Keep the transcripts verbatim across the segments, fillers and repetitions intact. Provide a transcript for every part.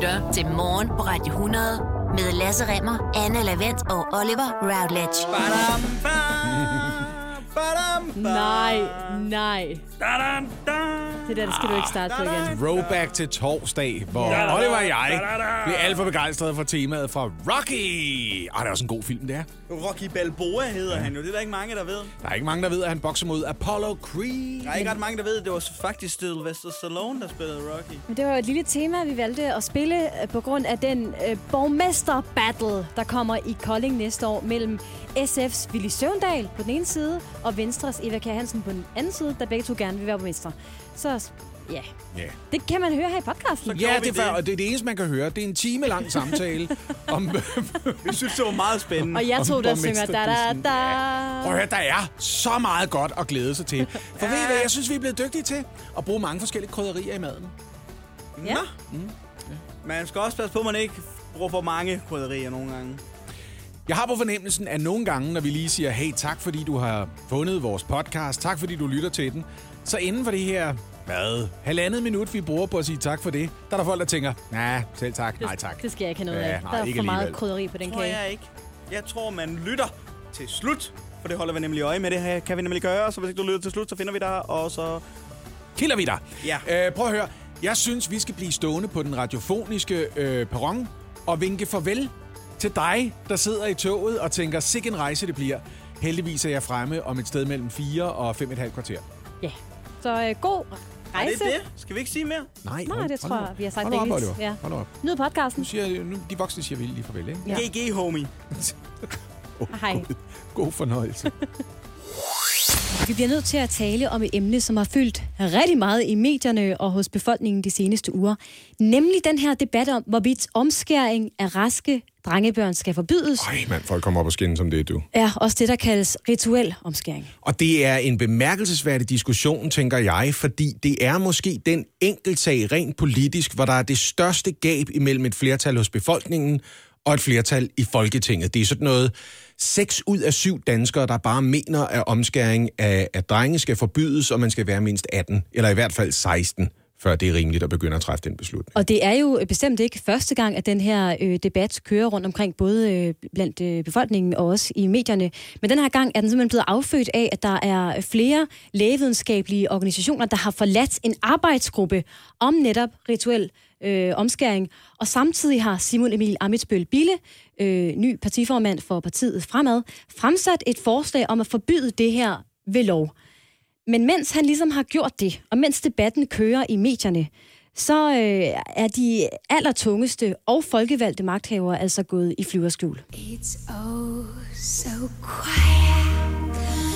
lytter til Morgen på Radio hundrede med Lasse Remmer, Anne Lavent og Oliver Routledge. Badam, bam, badam, bam. Nej, nej. Da-dam, da. Det der, det skal du ikke starte på igen. Throwback til torsdag, hvor Oliver og jeg bliver alt for begejstrede for temaet fra Rocky. Og det er også en god film, det er. Rocky Balboa hedder han jo. Det er der ikke mange, der ved. Der er ikke mange, der ved, at han bokser mod Apollo Creed. Der er ikke ret mange, der ved. Det var faktisk Sylvester Stallone, der spillede Rocky. Men det var et lille tema, vi valgte at spille på grund af den øh, borgmester-battle, der kommer i Kolding næste år mellem S F's Villy Søvndal på den ene side og Venstres Eva Kjær Hansen på den anden side, der begge to gerne vil være borgmester. Så ja, yeah. Det kan man høre her i podcasten. Ja, det er, og det er det eneste, man kan høre. Det er en time lang samtale om... Vi synes, det var meget spændende. Og jeg to, der synger da da da. Ja. Prøv at høre, der er så meget godt at glæde sig til. For ja. ved I hvad, jeg synes, vi er blevet dygtige til at bruge mange forskellige krydderier i maden. Ja. Mm. Ja. Man skal også passe på, at man ikke bruger for mange krydderier nogle gange. Jeg har på fornemmelsen, at nogle gange, når vi lige siger, hey, tak fordi du har fundet vores podcast, tak fordi du lytter til den, så inden for det her, hvad, halvandet minut, vi bruger på at sige tak for det, der er der folk, der tænker, nej, nah, selv tak, nej tak. Det skal jeg ikke have noget af. Ja, nej, der er ikke for meget alligevel. krydderi på den Det tror kage. jeg ikke. Jeg tror, man lytter til slut, for det holder vi nemlig øje med. Det her kan vi nemlig gøre, så hvis ikke du lytter til slut, så finder vi dig, og så... Kilder vi dig. Ja. Øh, prøv at høre, jeg synes, vi skal blive stående på den radiofoniske øh, perron og vinke farvel til dig, der sidder i toget og tænker, sikke en rejse det bliver. Heldigvis er jeg fremme om et sted mellem fire og fem og et halvt kvarter. Ja, så øh, god rejse. Er det det? Skal vi ikke sige mere? Nej, Nej, det tror jeg, vi har sagt hold op, rigtigt. Oliver. Ja. Hold op. Nyd podcasten. Nu siger, nu, de voksne siger vi lige farvel, ikke? Ja. G G, homie. oh, Hej. God, god fornøjelse. Vi bliver nødt til at tale om et emne, som har fyldt rigtig meget i medierne og hos befolkningen de seneste uger. Nemlig den her debat om, hvorvidt omskæring af raske drengebørn skal forbydes. Ej, mand, folk kommer op og skinner som det, du. Er også det, der kaldes rituel omskæring. Og det er en bemærkelsesværdig diskussion, tænker jeg, fordi det er måske den enkeltsag rent politisk, hvor der er det største gab imellem et flertal hos befolkningen og et flertal i Folketinget. Det er sådan noget, seks ud af syv danskere, der bare mener, at omskæring af, af drenge skal forbydes, og man skal være mindst atten, eller i hvert fald seksten, før det er rimeligt at begynde at træffe den beslutning. Og det er jo bestemt ikke første gang, at den her øh, debat kører rundt omkring, både øh, blandt øh, befolkningen og også i medierne. Men den her gang er den simpelthen blevet affødt af, at der er flere lægevidenskabelige organisationer, der har forladt en arbejdsgruppe om netop rituel øh, omskæring. Og samtidig har Simon Emil Ammitzbøll Bille, øh, ny partiformand for partiet Fremad, fremsat et forslag om at forbyde det her ved lov. Men mens han ligesom har gjort det, og mens debatten kører i medierne, så øh, er de allertungeste og folkevalgte magthavere altså gået i flyverskjul. It's oh so quiet.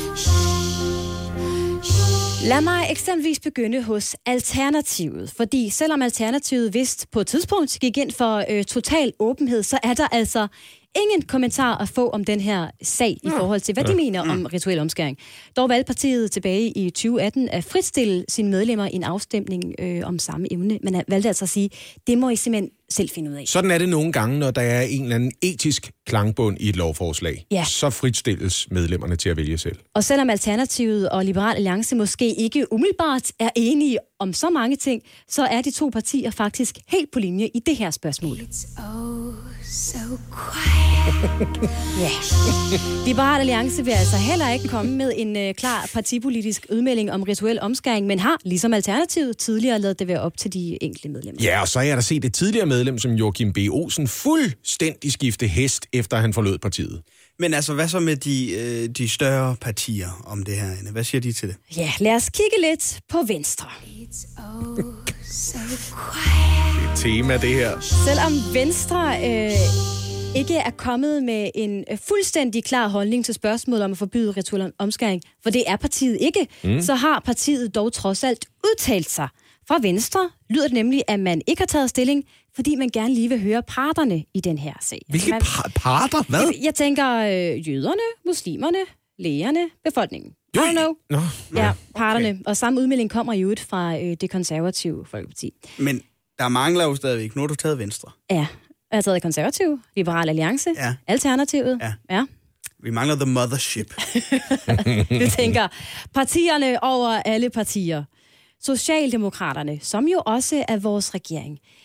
Lad mig eksempelvis begynde hos Alternativet, fordi selvom Alternativet vist på et tidspunkt gik ind for øh, total åbenhed, så er der altså ingen kommentar at få om den her sag i forhold til, hvad de mener om rituel omskæring. Dog valgte partiet tilbage i tyve atten at fritstille sine medlemmer i en afstemning øh, om samme emne, men valgte altså at sige, det må I simpelthen selv finde ud af. Sådan er det nogle gange, når der er en eller anden etisk klangbund i et lovforslag. Ja. Så fritstilles medlemmerne til at vælge selv. Og selvom Alternativet og Liberal Alliance måske ikke umiddelbart er enige om så mange ting, så er de to partier faktisk helt på linje i det her spørgsmål. It's oh so quiet. Ja. Liberal Alliance vil altså heller ikke komme med en uh, klar partipolitisk udmelding om rituel omskæring, men har, ligesom Alternativet, tidligere ladet det være op til de enkelte medlemmer. Ja, og så er jeg der set et tidligere medlem som Joachim B. Olsen fuldstændig skifte hest, efter han forlod partiet. Men altså, hvad så med de, øh, de større partier om det her? Hvad siger de til det? Ja, lad os kigge lidt på Venstre. It's oh so quiet. Det er et tema, det her. Selvom Venstre øh, ikke er kommet med en øh, fuldstændig klar holdning til spørgsmålet om at forbyde rituel omskæring, for det er partiet ikke, mm. så har partiet dog trods alt udtalt sig. Fra Venstre lyder det nemlig, at man ikke har taget stilling, fordi man gerne lige vil høre parterne i den her sag. Hvilke man, par- parter? Hvad? Jeg, jeg tænker øh, jøderne, muslimerne, lægerne, befolkningen. I don't know. Nå, Ja, parterne. Okay. Og samme udmelding kommer jo ud fra øh, det konservative Folkeparti. Men der mangler jo stadigvæk. Nu har du taget Venstre. Ja, jeg har taget konservative, Liberal Alliance, Ja. Alternativet. Ja. Ja. Vi mangler the mothership. Vi tænker, partierne over alle partier. Socialdemokraterne, som jo også er vores regering,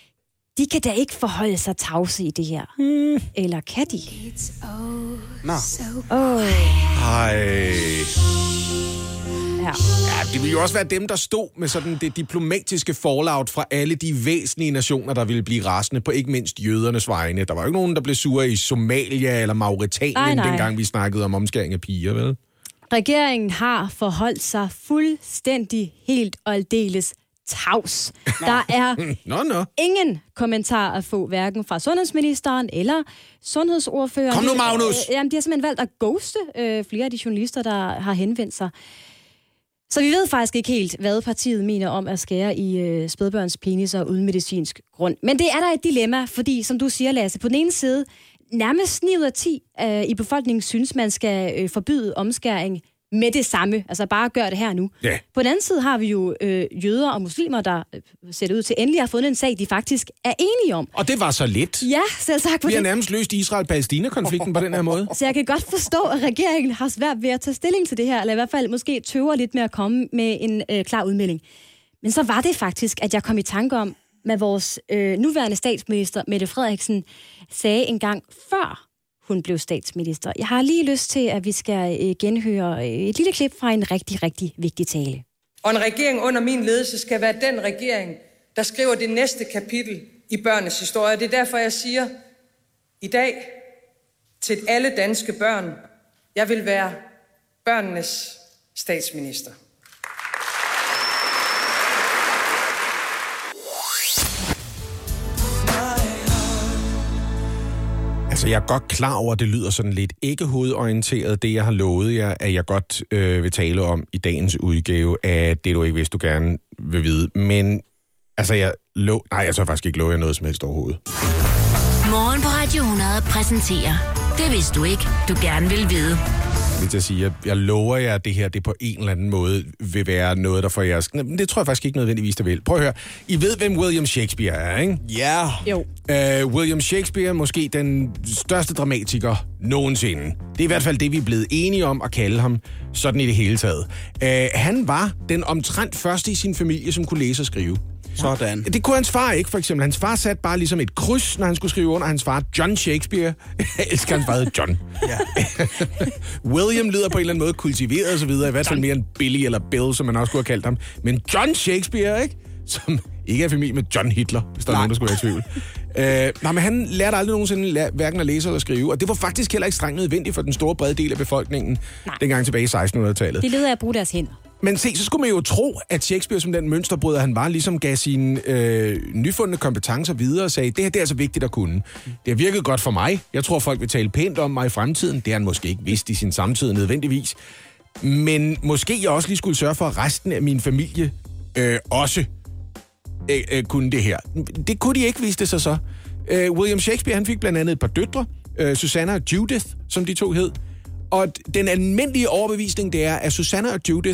de kan da ikke forholde sig tavse i det her. Mm. Eller kan de? Nå. Åh. Ej. Ja. Ja, det ville jo også være dem, der stod med sådan det diplomatiske fallout fra alle de væsentlige nationer, der ville blive rasende på ikke mindst jødernes vegne. Der var jo ikke nogen, der blev sure i Somalia eller Mauretanien, nej, nej. dengang vi snakkede om omskæring af piger, vel? Regeringen har forholdt sig fuldstændig helt og aldeles tavs. Der er nå, nå. ingen kommentar at få, hverken fra sundhedsministeren eller sundhedsordføreren. Kom nu, Magnus! Jamen, de har simpelthen valgt at ghoste øh, flere af de journalister, der har henvendt sig. Så vi ved faktisk ikke helt, hvad partiet mener om at skære i øh, spædbørns peniser uden medicinsk grund. Men det er der et dilemma, fordi, som du siger, Lasse, på den ene side, nærmest ni ud af ti øh, i befolkningen synes, man skal øh, forbyde omskæring med det samme. Altså bare gør det her nu. Ja. På den anden side har vi jo øh, jøder og muslimer, der øh, ser det ud til endelig har fundet en sag, de faktisk er enige om. Og det var så lidt. Ja, selv sagt. Vi har nærmest løst Israel-Palæstina-konflikten på den her måde. Så jeg kan godt forstå, at regeringen har svært ved at tage stilling til det her, eller i hvert fald måske tøver lidt med at komme med en øh, klar udmelding. Men så var det faktisk, at jeg kom i tanke om, hvad vores øh, nuværende statsminister, Mette Frederiksen, sagde en gang før hun blev statsminister. Jeg har lige lyst til, at vi skal øh, genhøre øh, et lille klip fra en rigtig, rigtig vigtig tale. Og en regering under min ledelse skal være den regering, der skriver det næste kapitel i børnenes historie. Det er derfor, jeg siger i dag til alle danske børn, jeg vil være børnenes statsminister. Altså, jeg er godt klar over, at det lyder sådan lidt ikke hovedorienteret, det jeg har lovet jer, at jeg godt øh, vil tale om i dagens udgave af det, du ikke vidste, du gerne vil vide. Men, altså, jeg lov... Nej, jeg tør faktisk ikke love jer noget som helst overhovedet. Morgen på Radio hundrede præsenterer Det vidste du ikke, du gerne vil vide. Jeg vil sige, jeg, jeg lover jer, at det her det på en eller anden måde vil være noget, der får jeres... Det tror jeg faktisk ikke nødvendigvis, det vil. Prøv at høre. I ved, hvem William Shakespeare er, ikke? Ja. Jo. Uh, William Shakespeare er måske den største dramatiker nogensinde. Det er i hvert fald det, vi er blevet enige om at kalde ham, sådan i det hele taget. Uh, han var den omtrent første i sin familie, som kunne læse og skrive. Sådan. Det kunne hans far ikke, for eksempel. Hans far satte bare ligesom et kryds, når han skulle skrive under. Hans far, John Shakespeare. Jeg elsker hans far, John. Ja. William lyder på en eller anden måde kultiveret og så videre. I hvert fald mere end Billy eller Bill, som man også kunne have kaldt ham. Men John Shakespeare, ikke? Som ikke er familie med John Hitler, hvis der er nogen, der skulle være i tvivl. Uh, nej, men han lærte aldrig nogensinde læ- hverken at læse eller skrive, og det var faktisk heller ikke strengt nødvendigt for den store brede del af befolkningen, nej. dengang tilbage i sekstenhundredetallet. De leder af at bruge deres hænder. Men se, så skulle man jo tro, at Shakespeare som den mønsterbryder, han var, ligesom gav sine øh, nyfundne kompetencer videre og sagde, det her det er altså vigtigt at kunne. Det har virket godt for mig. Jeg tror, folk vil tale pænt om mig i fremtiden. Det har han måske ikke vidst i sin samtid nødvendigvis. Men måske jeg også lige skulle sørge for, at resten af min familie øh, også øh, øh, kunne det her. Det kunne de ikke, viste sig så. Øh, William Shakespeare, han fik blandt andet et par døtre, øh, Susanna og Judith, som de to hed. Og den almindelige overbevisning, det er, at Susanna og Judith,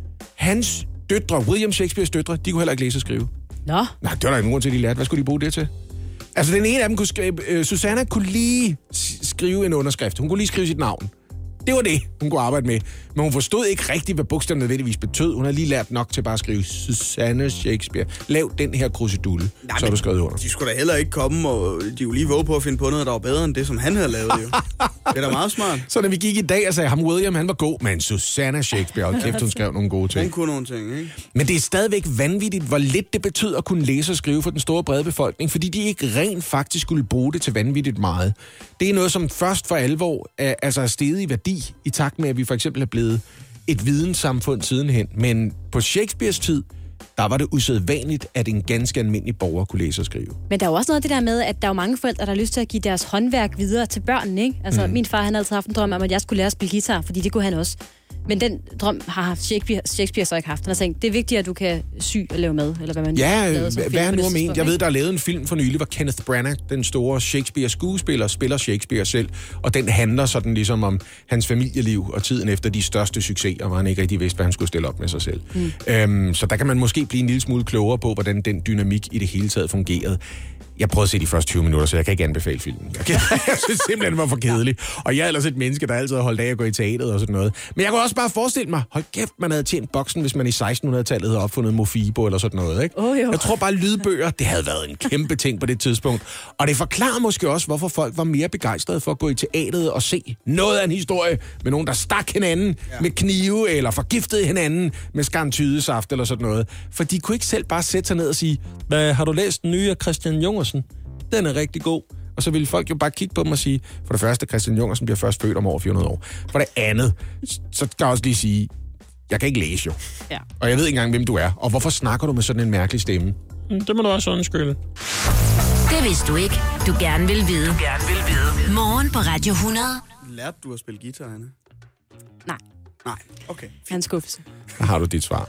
hans døtre, William Shakespeares døtre, de kunne heller ikke læse og skrive. Nå. Nej, det var der ikke nogen til, de lærte. Hvad skulle de bruge det til? Altså, den ene af dem kunne skrive... Øh, Susanna kunne lige skrive en underskrift. Hun kunne lige skrive sit navn. Det var det, hun kunne arbejde med. Men hun forstod ikke rigtigt, hvad bogstaverne nødvendigvis betød. Hun har lige lært nok til bare at skrive Susanne Shakespeare. Lav den her krusedulle, så har du skrevet under. De skulle da heller ikke komme, og de jo lige våge på at finde på noget, der var bedre end det, som han havde lavet. Jo. Det er da meget smart. Så da vi gik i dag og sagde, ham William, han var god, men Susanna Shakespeare, og kæft, hun skrev nogle gode ting. Hun kunne nogle ting, ikke? Men det er stadigvæk vanvittigt, hvor lidt det betød at kunne læse og skrive for den store brede befolkning, fordi de ikke rent faktisk skulle bruge det til vanvittigt meget. Det er noget, som først for alvor er, altså er steget i værdi, i takt med, at vi for eksempel er blevet et videnssamfund sidenhen. Men på Shakespeares tid, der var det usædvanligt, at en ganske almindelig borger kunne læse og skrive. Men der er jo også noget af det der med, at der er jo mange forældre, der har lyst til at give deres håndværk videre til børnene, ikke? Altså, mm. min far, han har altid haft en drøm om, at jeg skulle lære at spille guitar, fordi det kunne han også. Men den drøm har Shakespeare, Shakespeare så ikke haft. Han har tænkt, det er vigtigt, at du kan sy og lave mad, eller hvad man ja, lavede som hvad film han nu på har det ment. tidspunkt, Jeg ved, der er lavet en film for nylig, hvor Kenneth Branagh, den store Shakespeare-skuespiller, spiller Shakespeare selv, og den handler sådan ligesom om hans familieliv og tiden efter de største succeser, hvor han ikke rigtig vidste, hvad han skulle stille op med sig selv. Mm. Øhm, så der kan man måske blive en lille smule klogere på, hvordan den dynamik i det hele taget fungerede. Jeg prøvede at se de første tyve minutter, så jeg kan ikke anbefale filmen. Jeg, jeg synes simpelthen, det var for kedeligt. Og jeg er ellers et menneske, der altid har holdt af at gå i teateret og sådan noget. Men jeg kunne også bare forestille mig, hold kæft, man havde tjent boksen, hvis man i sekstenhundredetallet havde opfundet Mofibo eller sådan noget, ikke? Oh, jeg tror bare, lydbøger, det havde været en kæmpe ting på det tidspunkt. Og det forklarer måske også, hvorfor folk var mere begejstrede for at gå i teateret og se noget af en historie med nogen, der stak hinanden ja. med knive, eller forgiftede hinanden med skarntydesaft eller sådan noget. For de kunne ikke selv bare sætte sig ned og sige, har du læst den nye af Christian Jungersen? Den er rigtig god. Og så ville folk jo bare kigge på dem og sige, for det første, Christian Jungersen bliver først født om over fire hundrede år. For det andet, så skal jeg også lige sige, jeg kan ikke læse jo. Ja. Og jeg ved ikke engang, hvem du er. Og hvorfor snakker du med sådan en mærkelig stemme? Det må du også undskylde. Det vidste du ikke, du gerne vil vide. Du gerne vil vide. Morgen på Radio hundrede. Lærte du at spille guitar, Anne? Nej. Nej, okay. Han skuffelse. Der har du dit svar.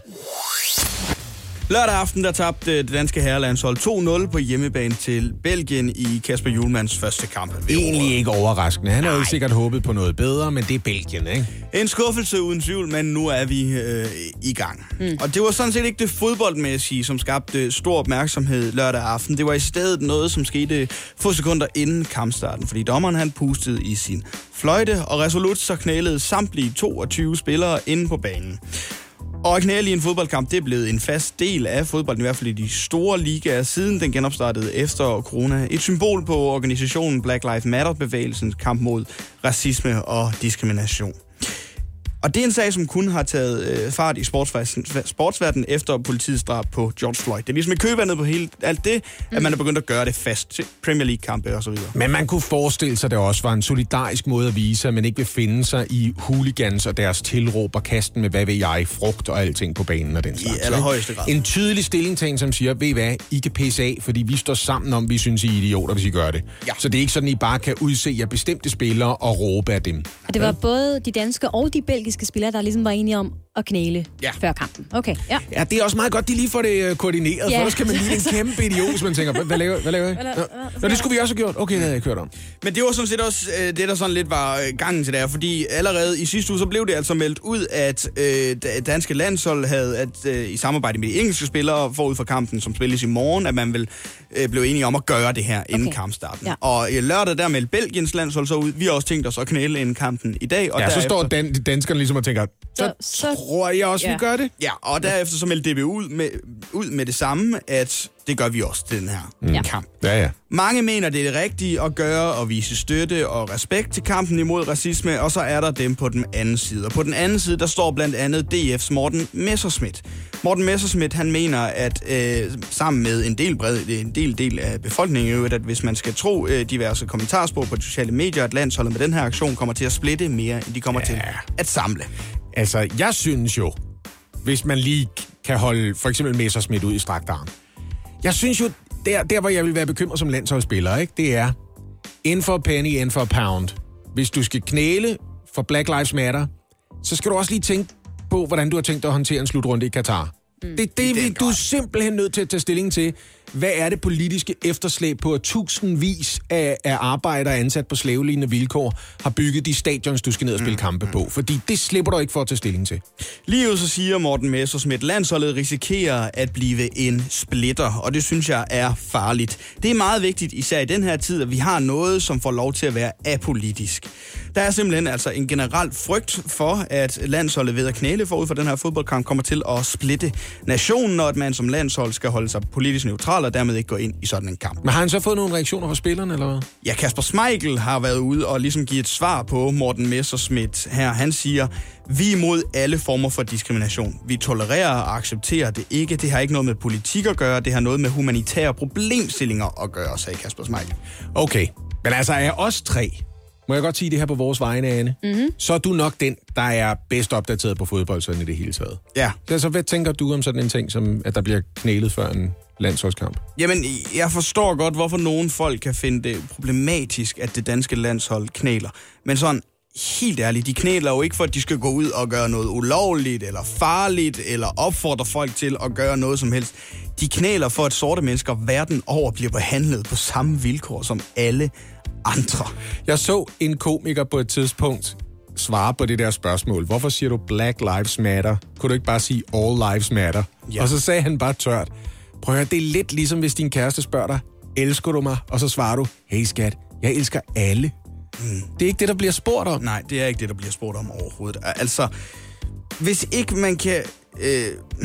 Lørdag aften, der tabte det danske herrelandshold to nul på hjemmebane til Belgien i Kasper Hjulmans første kamp. Egentlig ikke overraskende. Han havde sikkert håbet på noget bedre, men det er Belgien, ikke? En skuffelse uden tvivl, men nu er vi øh, i gang. Mm. Og det var sådan set ikke det fodboldmæssige, som skabte stor opmærksomhed lørdag aften. Det var i stedet noget, som skete få sekunder inden kampstarten, fordi dommeren han pustede i sin fløjte, og resolut så knælede samtlige toogtyve spillere inde på banen. Og at knæle i en fodboldkamp, det er blevet en fast del af fodbolden, i hvert fald i de store ligaer, siden den genopstartede efter corona. Et symbol på organisationen Black Lives Matter-bevægelsens kamp mod racisme og diskrimination. Og det er en sag, som kun har taget øh, fart i sportsverdenen efter politiets drab på George Floyd. Det er ligesom i køvandet på hele alt det, mm. at man er begyndt at gøre det fast til Premier League-kampe og så videre. Men man kunne forestille sig, at det også var en solidarisk måde at vise, at man ikke vil finde sig i hooligans og deres tilråb og kasten med, hvad ved jeg, frugt og alting på banen og den slags. I allerhøjeste grad. En tydelig stillingtagen, som siger, ved I hvad, I kan pisse af, fordi vi står sammen om, vi synes, I er idioter, hvis I gør det. Ja. Så det er ikke sådan, I bare kan udse jer bestemte spillere og råbe af dem. Og det var ja. både de danske og de belgiske spillere, der ligesom var enige om at knæle ja. før kampen. Okay, ja. Ja, det er også meget godt, de lige får det koordineret, ja. for ellers kan man lige en kæmpe idiot, hvis man tænker, hvad laver, hvad laver I? Nå, Nå, det skulle vi også have gjort. Okay, det havde jeg kørt om. Men det var sådan set også det, der sådan lidt var gangen til der, fordi allerede i sidste uge, så blev det altså meldt ud, at øh, danske landshold havde, at øh, i samarbejde med de engelske spillere forud for kampen, som spilles i morgen, at man vil øh, blive enige om at gøre det her inden okay. kampstarten. Ja. Og øh, lørdag der meldte Belgiens landshold så ud. Vi har også tænkt os at knæle inden kampen i dag. Og ja, derefter, så står dan- danskerne ligesom og tænker, så, så tror jeg også, ja. vi gør det. Ja, og derefter så meldte D B ud med, ud med det samme, at det gør vi også til den her mm. kamp. Ja, ja. Mange mener, det er det rigtige at gøre og vise støtte og respekt til kampen imod racisme, og så er der dem på den anden side. Og på den anden side, der står blandt andet D F's Morten Messerschmidt. Morten Messerschmidt, han mener, at øh, sammen med en del, bred, en del, del af befolkningen, at hvis man skal tro øh, diverse kommentarspor på de sociale medier, at landsholdet med den her aktion kommer til at splitte mere, end de kommer ja. til at samle. Altså, jeg synes jo, hvis man lige kan holde for eksempel Messerschmidt ud i strakt arm. Jeg synes jo, der, der hvor jeg vil være bekymret som landsholdsspiller, ikke, det er in for a penny, in for a pound. Hvis du skal knæle for Black Lives Matter, så skal du også lige tænke på, hvordan du har tænkt dig at håndtere en slutrunde i Katar. Mm. Det, det er du er simpelthen nødt til at tage stilling til. Hvad er det politiske efterslæb på, at tusindvis af, af arbejdere ansat på slavelignende vilkår har bygget de stadions, du skal ned og spille kampe mm. på? Fordi det slipper du ikke for at tage stilling til. Lige ud så siger Morten Messerschmidt, landsholdet risikerer at blive en splitter, og det synes jeg er farligt. Det er meget vigtigt, især i den her tid, at vi har noget, som får lov til at være apolitisk. Der er simpelthen altså en generel frygt for, at landsholdet ved at knæle forud for den her fodboldkamp kommer til at splitte nationen, og at man som landshold skal holde sig politisk neutral og dermed ikke gå ind i sådan en kamp. Men har han så fået nogle reaktioner fra spillerne, eller hvad? Ja, Kasper Schmeichel har været ude og ligesom givet et svar på Morten Messerschmidt her. Han siger, vi er imod alle former for diskrimination. Vi tolererer og accepterer det ikke. Det har ikke noget med politik at gøre. Det har noget med humanitære problemstillinger at gøre, sagde Kasper Schmeichel. Okay, men altså er os tre, må jeg godt sige det her på vores vegne, Anne, mm-hmm. så er du nok den, der er bedst opdateret på fodbold sådan i det hele taget. Ja. Så hvad tænker du om sådan en ting, som at der bliver knælet før en landsholdskamp? Jamen, jeg forstår godt, hvorfor nogle folk kan finde det problematisk, at det danske landshold knæler. Men sådan, helt ærligt, de knæler jo ikke for, at de skal gå ud og gøre noget ulovligt, eller farligt, eller opfordre folk til at gøre noget som helst. De knæler for, at sorte mennesker verden over bliver behandlet på samme vilkår som alle andre. Jeg så en komiker på et tidspunkt svare på det der spørgsmål. Hvorfor siger du Black Lives Matter? Kunne du ikke bare sige All Lives Matter? Ja. Og så sagde han bare tørt, prøv at høre, det er lidt ligesom hvis din kæreste spørger dig, elsker du mig? Og så svarer du, hey skat, jeg elsker alle. Mm. Det er ikke det, der bliver spurgt om. Nej, det er ikke det, der bliver spurgt om overhovedet. Altså, hvis ikke man kan... Øh,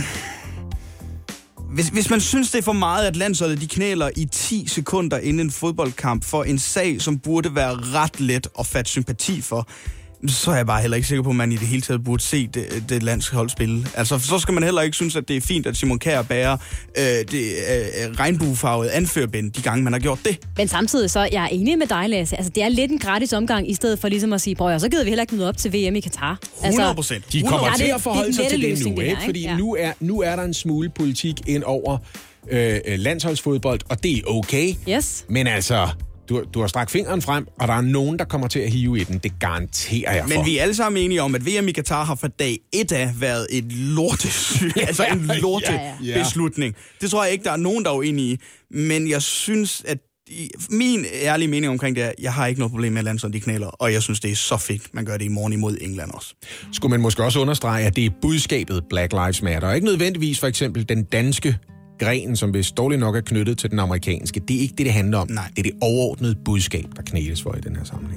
hvis, hvis man synes, det er for meget, at landsholdet de knæler i ti sekunder inden en fodboldkamp for en sag, som burde være ret let at fatte sympati for, så er jeg bare heller ikke sikker på, at man i det hele taget burde se det, det landshold spille. Altså, så skal man heller ikke synes, at det er fint, at Simon Kjær bærer øh, det øh, regnbuefarvede anførbind, de gange man har gjort det. Men samtidig så, jeg er enig med dig, Lasse. Altså, det er lidt en gratis omgang, i stedet for ligesom at sige, prøv, så gider vi heller ikke møde op til V M i Qatar. hundrede procent. Altså, de kommer ja, til det, at forholde sig til det nu, det her, ikke? Fordi ja. nu, er, nu er der en smule politik ind over øh, landsholdsfodbold, og det er okay. Yes. Men altså... Du, du har strakt fingeren frem, og der er nogen, der kommer til at hive i den. Det garanterer jeg for. Men vi er alle sammen enige om, at V M i Qatar har fra dag et af været et lortesyg, altså en lortebeslutning. Det tror jeg ikke, der er nogen, der er uenige i. Men jeg synes, at min ærlige mening omkring det er, jeg har ikke noget problem med, at landsholdet de knæler, og jeg synes, det er så fedt, man gør det i morgen imod England også. Skulle man måske også understrege, at det er budskabet Black Lives Matter, og ikke nødvendigvis for eksempel den danske gren, som vist dårligt nok er knyttet til den amerikanske. Det er ikke det, det handler om. Nej. Det er det overordnede budskab, der knæles for i den her sammenhæng.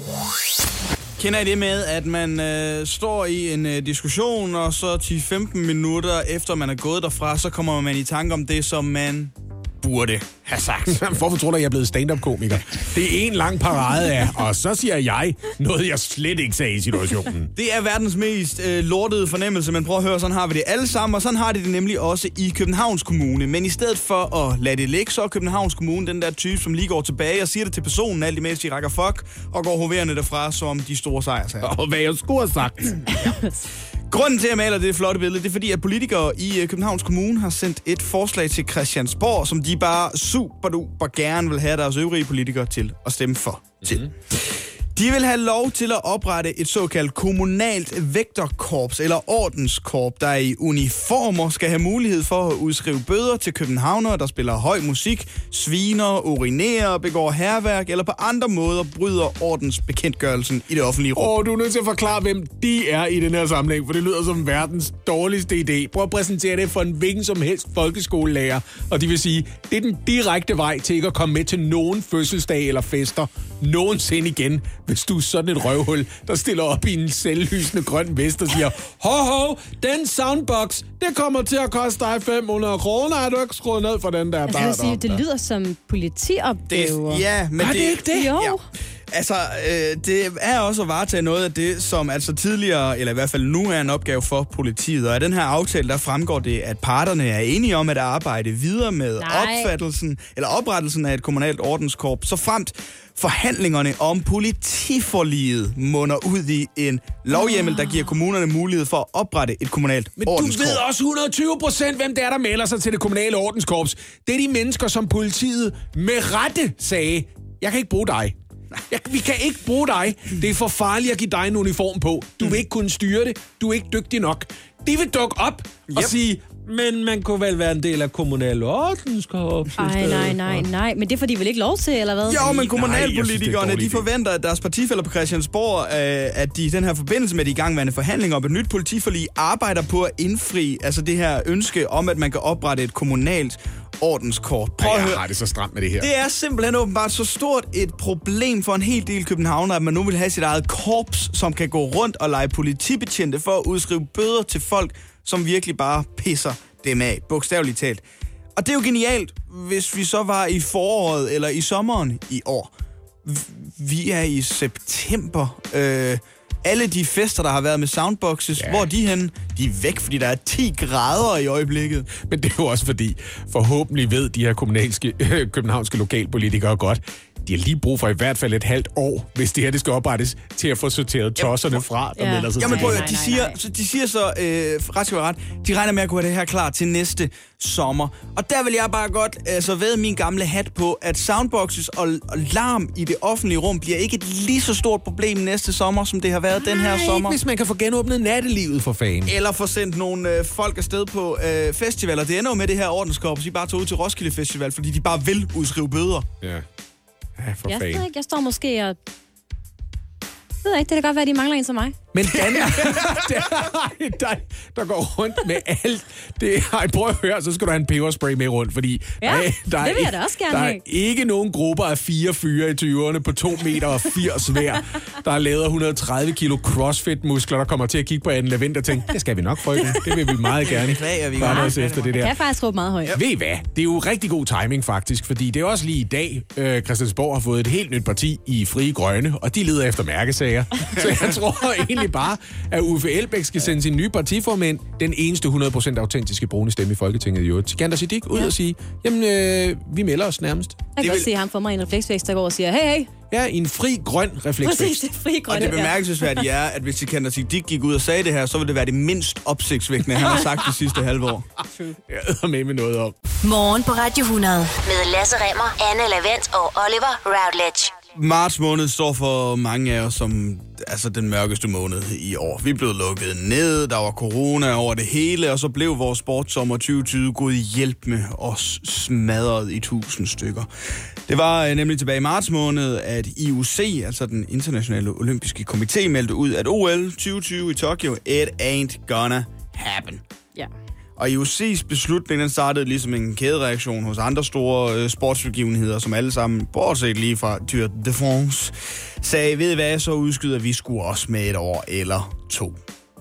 Kender I det med, at man øh, står i en øh, diskussion, og så ti til femten minutter efter man er gået derfra, så kommer man i tanke om det, som man burde have sagt. Hvorfor tror du, jeg er blevet stand-up-komiker? Det er en lang parade af, og så siger jeg noget, jeg slet ikke sagde i situationen. Det er verdens mest øh, lortede fornemmelse, men prøv at høre, sådan har vi det alle sammen, og sådan har de det nemlig også i Københavns Kommune. Men i stedet for at lade det ligge, så er Københavns Kommune den der type, som lige går tilbage og siger det til personen, alt imens de rækker fuck, og går hoverende derfra som de store sejrsager. Og hvad jeg skulle have sagt. Grunden til, at jeg maler det flotte billede, det er fordi, at politikere i Københavns Kommune har sendt et forslag til Christiansborg, som de bare super duper gerne vil have deres øvrige politikere til at stemme for. Til. Mm-hmm. De vil have lov til at oprette et såkaldt kommunalt vægterkorps eller ordenskorps, der i uniformer skal have mulighed for at udskrive bøder til københavnere, der spiller høj musik, sviner, urinerer, begår hærværk eller på andre måder bryder ordensbekendtgørelsen i det offentlige rum. Åh, oh, du er nødt til at forklare, hvem de er i den her sammenhæng, for det lyder som verdens dårligste idé. Prøv at præsentere det for en hvilken som helst folkeskolelærer, og de vil sige, det er den direkte vej til ikke at komme med til nogen fødselsdag eller fester nogensinde igen, hvis du er sådan et røvhul, der stiller op i en selvlysende grøn vest og siger, ho ho, den soundbox, det kommer til at koste dig fem hundrede kroner, har du ikke skruet ned for den der? Altså, jeg vil sige, det lyder som politiopgaver. Det, ja, men er det, det ikke det? Jo. Ja. Altså, øh, det er også at varetage noget af det, som altså tidligere, eller i hvert fald nu er en opgave for politiet. Og af den her aftale, der fremgår det, at parterne er enige om at arbejde videre med Nej. opfattelsen, eller oprettelsen af et kommunalt ordenskorps, så fremt forhandlingerne om politiforliget munder ud i en lovhjemmel, der giver kommunerne mulighed for at oprette et kommunalt Men ordenskorps. du ved også hundrede og tyve procent, hvem det er, der melder sig til det kommunale ordenskorps. Det er de mennesker, som politiet med rette sagde, jeg kan ikke bruge dig. Jeg, vi kan ikke bruge dig. Det er for farligt at give dig en uniform på. Du vil ikke kunne styre det. Du er ikke dygtig nok. De vil dukke op yep. og sige, men man kunne vel være en del af kommunal ordenskorps. Ej, nej, nej, nej. Men det får de vel ikke lov til, eller hvad? Jo, men Nej, kommunalpolitikerne, jeg synes, de forventer, at deres partifæller på Christiansborg, øh, at de i den her forbindelse med de igangværende forhandlinger om et nyt politiforlig, arbejder på at indfri altså det her ønske om, at man kan oprette et kommunalt ordenskorps. Prøv at Jeg høre. har det så stramt med det her. Det er simpelthen åbenbart så stort et problem for en hel del københavnere, at man nu vil have sit eget korps, som kan gå rundt og lege politibetjente for at udskrive bøder til folk, som virkelig bare pisser dem af, bogstaveligt talt. Og det er jo genialt, hvis vi så var i foråret eller i sommeren i år. Vi er i september. Øh, alle de fester, der har været med soundboxes, ja. Hvor er de henne? De er væk, fordi der er ti grader i øjeblikket. Men det er jo også fordi, forhåbentlig ved de her kommunalske, øh, københavnske lokalpolitikere godt, de har lige brug for i hvert fald et halvt år, hvis det her det skal oprettes, til at få sorteret tosserne fra, der Ja. melder sig Jamen til. prøv Nej, at de nej, siger, nej. så de siger så, øh, ret skal være ret, de regner med at kunne have det her klar til næste sommer. Og der vil jeg bare godt altså, vædde min gamle hat på, at soundboxes og, og larm i det offentlige rum bliver ikke et lige så stort problem næste sommer, som det har været den her Nej, sommer. hvis man kan få genåbnet nattelivet for fanden. Eller få sendt nogle øh, folk afsted på øh, festivaler. Det ender jo med det her ordenskorps, de bare tager ud til Roskilde Festival, fordi de bare vil udskrive bøder. Ja. Ja, for Jeg, fanden. ved ikke, jeg står måske og ved jeg ikke, det kan godt være, at de mangler en som mig. Men Danmark, der, der, der går rundt med alt. Det, ej, prøv at høre, så skal du have en peberspray med rundt, fordi Ja, der, er- der, det vil er, jeg da også gerne der er have. ikke nogen grupper af fire fyre i tyverne på to meter og firs hver, der har lavet et hundrede og tredive kilo crossfit-muskler, der kommer til at kigge på Anne Lavend og tænke, det skal vi nok, frøken. Det vil vi meget gerne. Beklager, vi Bare gør. os efter det der. Jeg kan faktisk råbe meget højt. Ja. Ved I hvad? Det er jo rigtig god timing faktisk, fordi det er også lige i dag, øh, Christiansborg har fået et helt nyt parti i Frie Grønne, og de leder efter mærkesager. Så jeg tror egentlig bare, at Uffe Elbæk skal sende sin nye partiformand, den eneste hundrede procent autentiske brune stemme i Folketinget i øvrigt, Sikandar Siddique, ud Ja. og sige, jamen, øh, vi melder os nærmest. Jeg kan vil- godt se ham for mig i en refleksvækst, der går og siger, hey, hey, Ja, i en fri grøn præcis, refleksvækst. det er fri Og grønne. det bemærkelsesværdige er, at hvis Sikandar Siddique gik ud og sagde det her, så ville det være det mindst opsigtsvækkende, han har sagt de sidste halve år. Jeg er med med noget om. Morgen på Radio hundrede med Lasse Remmer, Anne Lavent og Oliver Routledge. Marts måned står for mange af os som altså den mørkeste måned i år. Vi blev lukket ned, der var corona over det hele, og så blev vores sportsommer tyve tyve gået hjælp med os smadret i tusind stykker. Det var øh, nemlig tilbage i marts måned, at I O C, altså den internationale olympiske komité, meldte ud, at O L tyve tyve i Tokyo, it ain't gonna happen. Ja. Og I O C's beslutning, den startede ligesom en kædereaktion hos andre store øh, sportsbegivenheder, som alle sammen, bortset lige fra Tour de France, sagde, ved I hvad, så udskyder vi sgu også med et år eller to.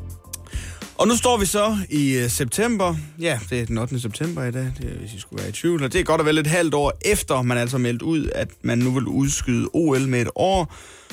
Og nu står vi så i øh, september. Ja, det er den ottende september i dag, det er, hvis I skulle være i tvivl. Og det er godt og vel et halvt år efter, man altså meldt ud, at man nu vil udskyde O L med et år.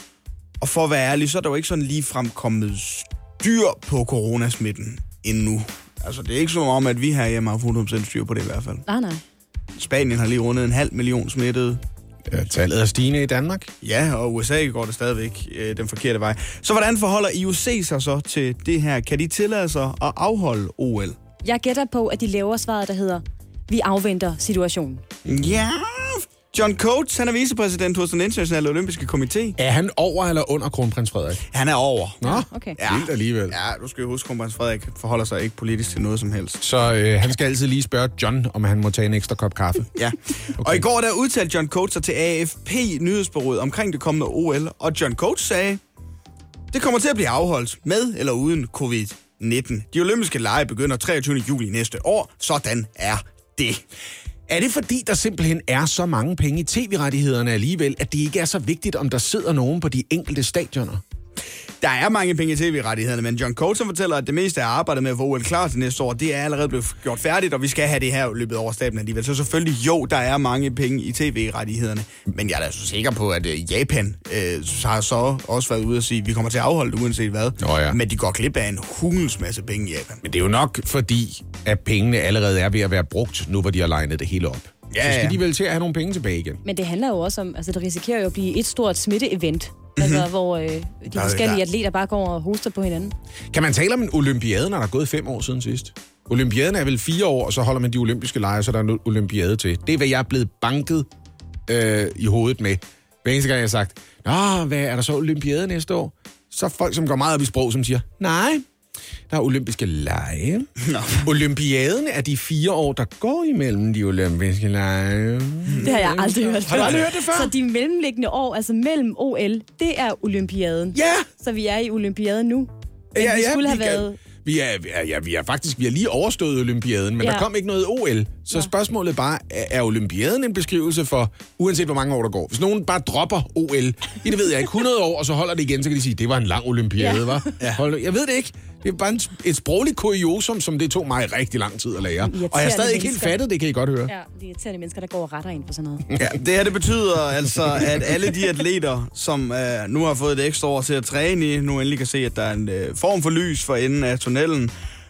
Og for at være ærlig, så er der jo ikke sådan lige fremkommet styr på coronasmitten endnu. Altså, det er ikke som om, at vi herhjemme har hundrede procent styr på det i hvert fald. Nej, nej. Spanien har lige rundet en halv million smittede. Ja, tallet er stigende i Danmark. Ja, og U S A går det stadigvæk øh, den forkerte vej. Så hvordan forholder I O C sig så til det her? Kan de tillade sig at afholde O L? Jeg gætter på, at de laver svaret, der hedder, vi afventer situationen. Ja, John Coates, han er vicepræsident hos den internationale olympiske komité. Er han over eller under kronprins Frederik? Han er over. Nå, Okay. Ja. vildt alligevel. Ja, du skal jo huske, kronprins Frederik forholder sig ikke politisk til noget som helst. Så øh, han skal altid lige spørge John, om han må tage en ekstra kop kaffe. Ja, okay. Og i går der udtalte John Coates sig til A F P nyhedsbureauet omkring det kommende O L, og John Coates sagde, det kommer til at blive afholdt med eller uden covid nitten. De olympiske lege begynder treogtyvende juli næste år. Sådan er det. Er det fordi, der simpelthen er så mange penge i tv-rettighederne alligevel, at det ikke er så vigtigt, om der sidder nogen på de enkelte stadioner? Der er mange penge i tv-rettighederne, men John Coates fortæller, at det meste af arbejdet med at få O L klar til næste år, det er allerede blevet gjort færdigt, og vi skal have det her løbet over staben alligevel. Så selvfølgelig, jo, der er mange penge i tv-rettighederne, men jeg er da så sikker på, at øh, Japan øh, har så også været ude og sige, at vi kommer til at afholde det uanset hvad. Nå ja. Men de går glip af en hulens masse penge i Japan. Men det er jo nok fordi, at pengene allerede er ved at være brugt, nu hvor de har legnet det hele op. Ja, Så skal ja. de vel til at have nogle penge tilbage igen. Men det handler jo også om, altså det risikerer jo at blive et stort smitte-event, altså hvor øh, de forskellige der- atleter bare går og hoster på hinanden. Kan man tale om en olympiade, når der er gået fem år siden sidst? Olympiaden er vel fire år, og så holder man de olympiske lege, så der er en olympiade til. Det er, hvad jeg er blevet banket øh, i hovedet med. Hver eneste gang, jeg har sagt, nå, hvad er der så olympiade næste år? Så er folk, som går meget op i sprog, som siger, nej, der er olympiske lege. Nå. Olympiaden er de fire år, der går imellem de olympiske lege. Det har jeg aldrig hørt. Har du aldrig hørt det før? Så de mellemliggende år, altså mellem O L, det er olympiaden. Ja! Så vi er i olympiaden nu. Men Ja, vi ja, skulle have vi kan- været... Vi er, vi er, ja, vi er faktisk vi har lige overstået olympiaden, men ja. Ja. der kom ikke noget O L. Så ja. spørgsmålet er bare, er, er olympiaden en beskrivelse for, uanset hvor mange år der går? Hvis nogen bare dropper O L i, det ved jeg ikke, hundrede år, og så holder det igen, så kan de sige, det var en lang olympiade, Ja. var? Ja. Jeg ved det ikke. Det er bare en, et sprogligt kuriosum, som det tog mig rigtig lang tid at lære. Og jeg har stadig ikke helt mennesker. fattet, det kan I godt høre. Ja, de irriterende mennesker, der går og retter ind for sådan noget. Ja, det her det betyder altså, at alle de atleter, som øh, nu har fået et ekstra år til at træne i, nu endelig kan se, at der er en øh, form for lys for enden af tunnelen.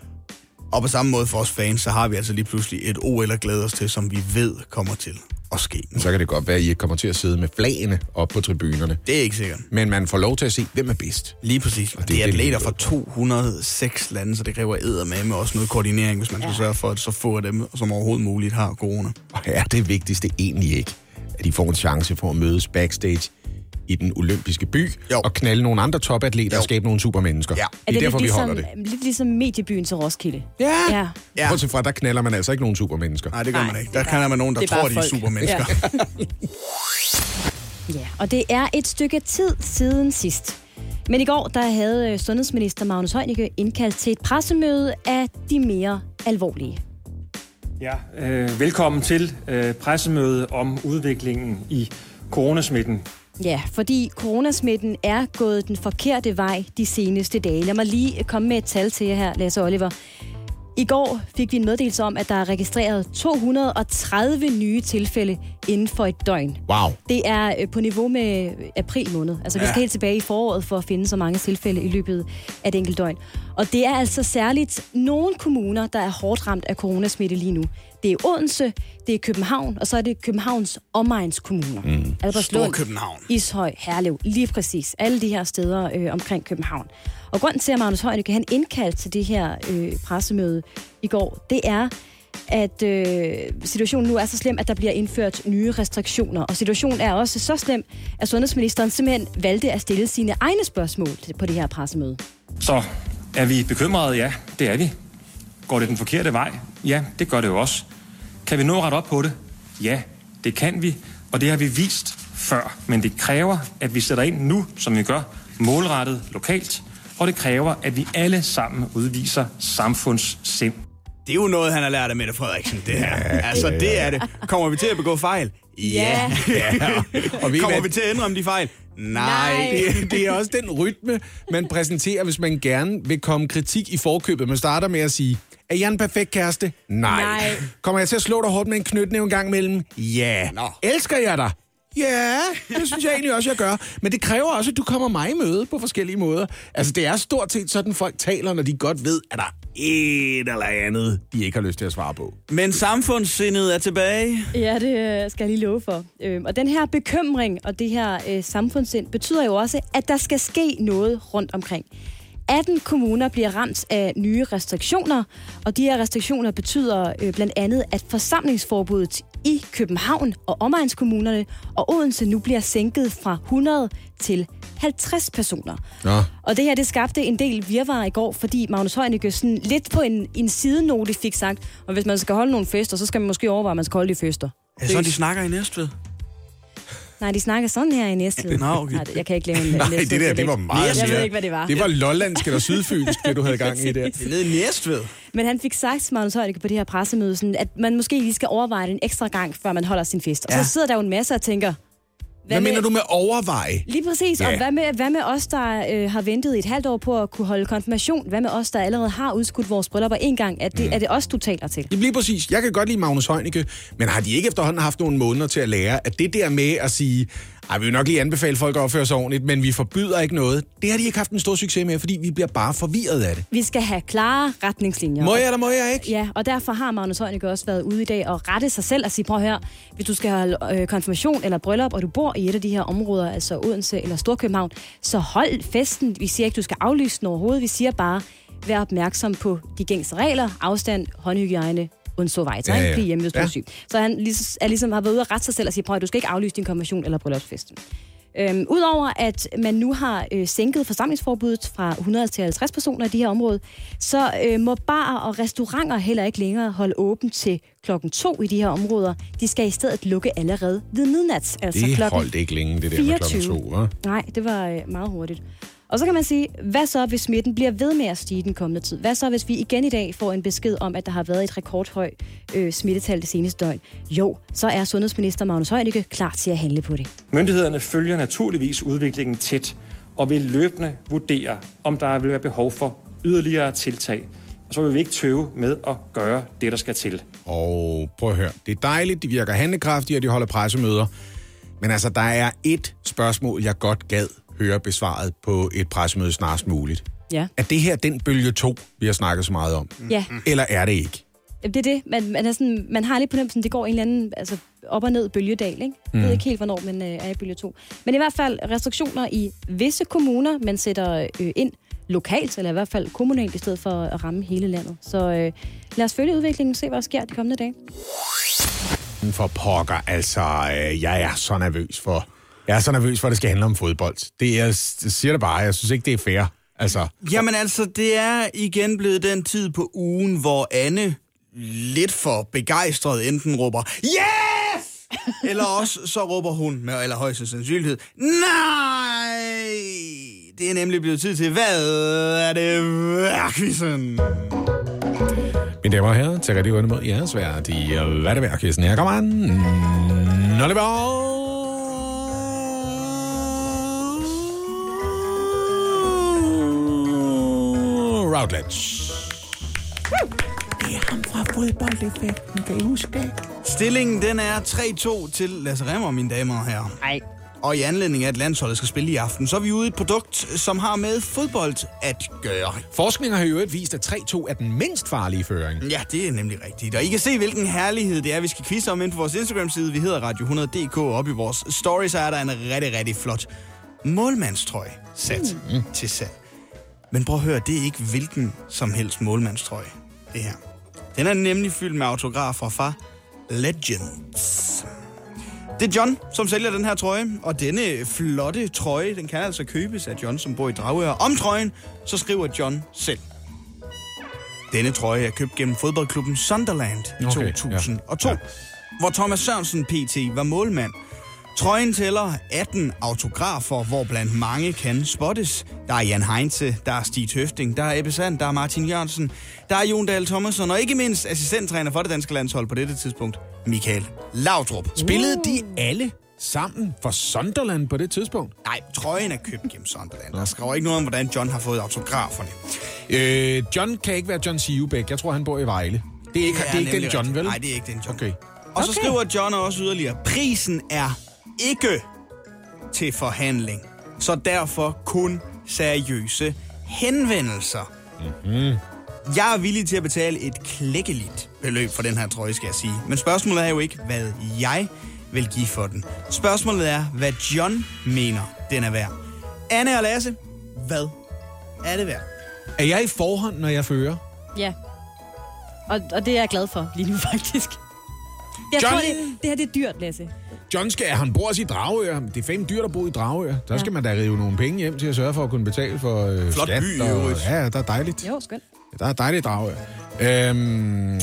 Og på samme måde for os fans, så har vi altså lige pludselig et O L at glæde os til, som vi ved kommer til at ske. Så kan det godt være, at I ikke kommer til at sidde med flagene op på tribunerne. Det er ikke sikkert. Men man får lov til at se, hvem er bedst. Lige præcis. Og det, det det er er det, atleter vi fra to hundrede og seks lande, så det kræver eddermame med også noget koordinering, hvis man skal sørge for, at så få af dem, som overhovedet muligt har corona. Og er det vigtigste egentlig ikke, at de får en chance for at mødes backstage i den olympiske by, Jo. og knalde nogle andre topatleter Jo. og skabe nogle supermennesker. Ja. Det Er er, det derfor, lidt vi holder ligesom, det. lidt ligesom mediebyen til Roskilde? Ja. Ja. Ja. Bortset fra, der knaller man altså ikke nogen supermennesker. Nej, det gør Nej, man ikke. det Der er kan bare- man nogen, der det er bare tror, de er folk. supermennesker. Ja. Ja, og det er et stykke tid siden sidst. Men i går, der havde sundhedsminister Magnus Heunicke indkaldt til et pressemøde af de mere alvorlige. Ja, øh, velkommen til øh, pressemøde om udviklingen i coronasmitten. Ja, fordi coronasmitten er gået den forkerte vej de seneste dage. Lad mig lige komme med et tal til jer her, Lasse Oliver. I går fik vi en meddelelse om, at der er registreret to hundrede og tredive nye tilfælde inden for et døgn. Wow. Det er på niveau med april måned. Altså, vi skal ja. helt tilbage i foråret for at finde så mange tilfælde i løbet af et enkelt døgn. Og det er altså særligt nogle kommuner, der er hårdt ramt af coronasmitte lige nu. Det er Odense, det er København, og så er det Københavns omegnskommuner. Mm. Albertslund, København. Ishøj, Herlev, lige præcis. Alle de her steder øh, omkring København. Og grunden til, at Magnus Heunicke han indkaldt til det her øh, pressemøde i går, det er, at øh, situationen nu er så slem, at der bliver indført nye restriktioner. Og situationen er også så slem, at sundhedsministeren simpelthen valgte at stille sine egne spørgsmål på det her pressemøde. Så er vi bekymrede? Ja, det er vi. Går det den forkerte vej? Ja, det gør det jo også. Kan vi nå ret op på det? Ja, det kan vi, og det har vi vist før. Men det kræver, at vi sætter ind nu, som vi gør, målrettet lokalt, og det kræver, at vi alle sammen udviser samfundssind. Det er jo noget, han har lært af Mette Frederiksen, det her. Altså, det er det. Kommer vi til at begå fejl? Ja. ja. Og vi Kommer vi til at ændre om de fejl? Nej. Det, det er også den rytme, man præsenterer, hvis man gerne vil komme kritik i forkøbet. Man starter med at sige, er jeg en perfekt kæreste? Nej. Nej. Kommer jeg til at slå dig hårdt med en knytnæve en gang imellem? Ja. Nå. Elsker jeg dig? Ja, det synes jeg egentlig også, jeg gør. Men det kræver også, at du kommer mig i møde på forskellige måder. Altså, det er stort set sådan, folk taler, når de godt ved, at der er et eller andet, de ikke har lyst til at svare på. Men samfundssindet er tilbage. Ja, det skal jeg lige love for. Og den her bekymring og det her øh, samfundssind betyder jo også, at der skal ske noget rundt omkring. atten kommuner bliver ramt af nye restriktioner, og de her restriktioner betyder øh, blandt andet, at forsamlingsforbuddet i København og omegnskommunerne og Odense nu bliver sænket fra hundrede til halvtreds personer. Ja. Og det her, det skabte en del virvar i går, fordi Magnus Heunicke sådan lidt på en, en sidenote fik sagt, og hvis man skal holde nogle fester, så skal man måske overveje, at man skal holde de fester. Er det sådan, de snakker i Næstved? Nej, de snakker sådan her i Næstved. Nå, okay. Nej, jeg kan ikke lave en Nej, det der, det var meget... Jeg ved ikke, hvad det var. Det var lollandsk eller sydfynsk, det du havde gang i der. Det er nede i Næstved. Men han fik sagt, Magnus Heunicke, på det her pressemøde, sådan, at man måske lige skal overveje det en ekstra gang, før man holder sin fest. Og ja. så sidder der jo en masse og tænker... Hvad, hvad mener du med overveje? Lige præcis. Ja. Og hvad med, hvad med os, der øh, har ventet et halvt år på at kunne holde konfirmation? Hvad med os, der allerede har udskudt vores bryllupper en gang? Er det, mm. er det os, du taler til? Det bliver præcis. Jeg kan godt lide Magnus Heunicke, men har de ikke efterhånden haft nogle måneder til at lære, at det der med at sige, ej, vi vil nok lige anbefale folk at opføre sig ordentligt, men vi forbyder ikke noget, det har de ikke haft en stor succes med, fordi vi bliver bare forvirret af det. Vi skal have klare retningslinjer. Må jeg eller må jeg ikke? Ja, og derfor har Magnus Heunicke også været ude i dag og rette sig selv og sige, prøv at høre, hvis du skal holde øh, konfirmation eller bryllup, og du bor i et af de her områder, altså Odense eller Storkøbenhavn, så hold festen. Vi siger ikke, du skal aflyse den overhovedet. Vi siger bare, vær opmærksom på de gængse regler, afstand, håndhygiejne, undstå vej, ja, ja. Bliv hjemme, hvis du er syg. Så han ligesom, er ligesom har været ude at rette sig selv og sige, prøv at du skal ikke aflyse din konfirmation eller bryllupsfesten. Øhm, Udover at man nu har øh, sænket forsamlingsforbuddet fra hundrede til halvtreds personer i de her områder, så øh, må barer og restauranter heller ikke længere holde åbent til klokken to i de her områder. De skal i stedet lukke allerede ved midnat. Altså det holdt ikke længe, det der med klokken to, hva'? Nej, det var øh, meget hurtigt. Og så kan man sige, hvad så, hvis smitten bliver ved med at stige den kommende tid? Hvad så, hvis vi igen i dag får en besked om, at der har været et rekordhøj øh, smittetal det seneste døgn? Jo, så er sundhedsminister Magnus Heunicke klar til at handle på det. Myndighederne følger naturligvis udviklingen tæt og vil løbende vurdere, om der vil være behov for yderligere tiltag. Og så vil vi ikke tøve med at gøre det, der skal til. Og prøv at høre, det er dejligt, de virker handlekraftige, og de holder pressemøder. Men altså, der er et spørgsmål, jeg godt gad høre besvaret på et pressemøde snarest muligt. Ja. Er det her den bølge to, vi har snakket så meget om? Ja. Eller er det ikke? Det er det. Man, man, er sådan, man har lidt på dem, det går en eller anden altså, op og ned bølgedal, ikke? Jeg mm. ved ikke helt, hvornår man øh, er i bølge to. Men i hvert fald restriktioner i visse kommuner, man sætter øh, ind lokalt, eller i hvert fald kommunalt, i stedet for at ramme hele landet. Så øh, lad os følge udviklingen, se hvad der sker de kommende dage. For pokker, altså, øh, jeg er så nervøs for... Jeg er så nervøs for, at det skal handle om fodbold. Det er, jeg siger det bare, jeg synes ikke, det er fair. Altså. Jamen altså, det er igen blevet den tid på ugen, hvor Anne lidt for begejstret enten råber, yes! Eller også så råber hun med allerhøjeste sandsynlighed, nej! det er nemlig blevet tid til, hvad er det værd-quizzen? Mine damer og herrer, til rigtig godt imod jeres værd. De hvad er det værd-quizzen. Her kommer han. Oliver Routledge. Det er ham fra fodboldeffekten, kan I huske det? Stillingen, den er tre to til Lasse Remmer, mine damer og herrer. Nej. Og i anledning af, at landsholdet skal spille i aften, så er vi ude i et produkt, som har med fodbold at gøre. Forskninger har jo øvrigt vist, at tre to er den mindst farlige føring. Ja, det er nemlig rigtigt. Og I kan se, hvilken herlighed det er, vi skal quizze om inde på vores Instagram-side. Vi hedder Radio hundrede punktum d k, og oppe i vores stories er der en rigtig, rigtig flot målmandstrøje sat mm. til salg. Men prøv at høre, det er ikke hvilken som helst målmandstrøje, det her. Den er nemlig fyldt med autografer fra Legends. Det er John, som sælger den her trøje, og denne flotte trøje, den kan altså købes af John, som bor i Dragør. Om trøjen, så skriver John selv. Denne trøje er købt gennem fodboldklubben Sunderland i okay, to tusind og to, ja. Ja. Hvor Thomas Sørensen P T var målmand. Trøjen tæller atten autografer, hvor blandt mange kan spottes. Der er Jan Heinze, der er Stig Høfting, der er Ebbe Sand, der er Martin Jørgensen, der er Jon Dahl Thomasson, og ikke mindst assistenttræner for det danske landshold på dette tidspunkt, Michael Laudrup. Spillede de alle sammen for Sunderland på det tidspunkt? Nej, trøjen er købt gennem Sunderland. Der skriver ikke noget om, hvordan John har fået autograferne. Øh, John kan ikke være John Sivebæk. Jeg tror, han bor i Vejle. Det er ikke, det er det er ikke den John, vel? Nej, det er ikke den John. Okay. Og så okay. skriver John også yderligere, prisen er ikke til forhandling, så derfor kun seriøse henvendelser. Mm-hmm. Jeg er villig til at betale et klækkeligt beløb for den her trøje, skal jeg sige. Men spørgsmålet er jo ikke, hvad jeg vil give for den. Spørgsmålet er, hvad John mener, den er værd. Anne og Lasse, hvad er det værd? Er jeg i forhånd, når jeg fører? Ja. Og, og det er jeg glad for lige nu, faktisk. Jeg John... tror, det, det her det er dyrt, Lasse. John skal, han bor også i Dragør. Det er fandme dyrt at bo i Dragør. Der skal ja. man da rive nogle penge hjem til at sørge for at kunne betale for øh, flot skat. by, og, jo. Ja, der er dejligt. Jo, skønt. Der er dejligt i Dragør. Øhm...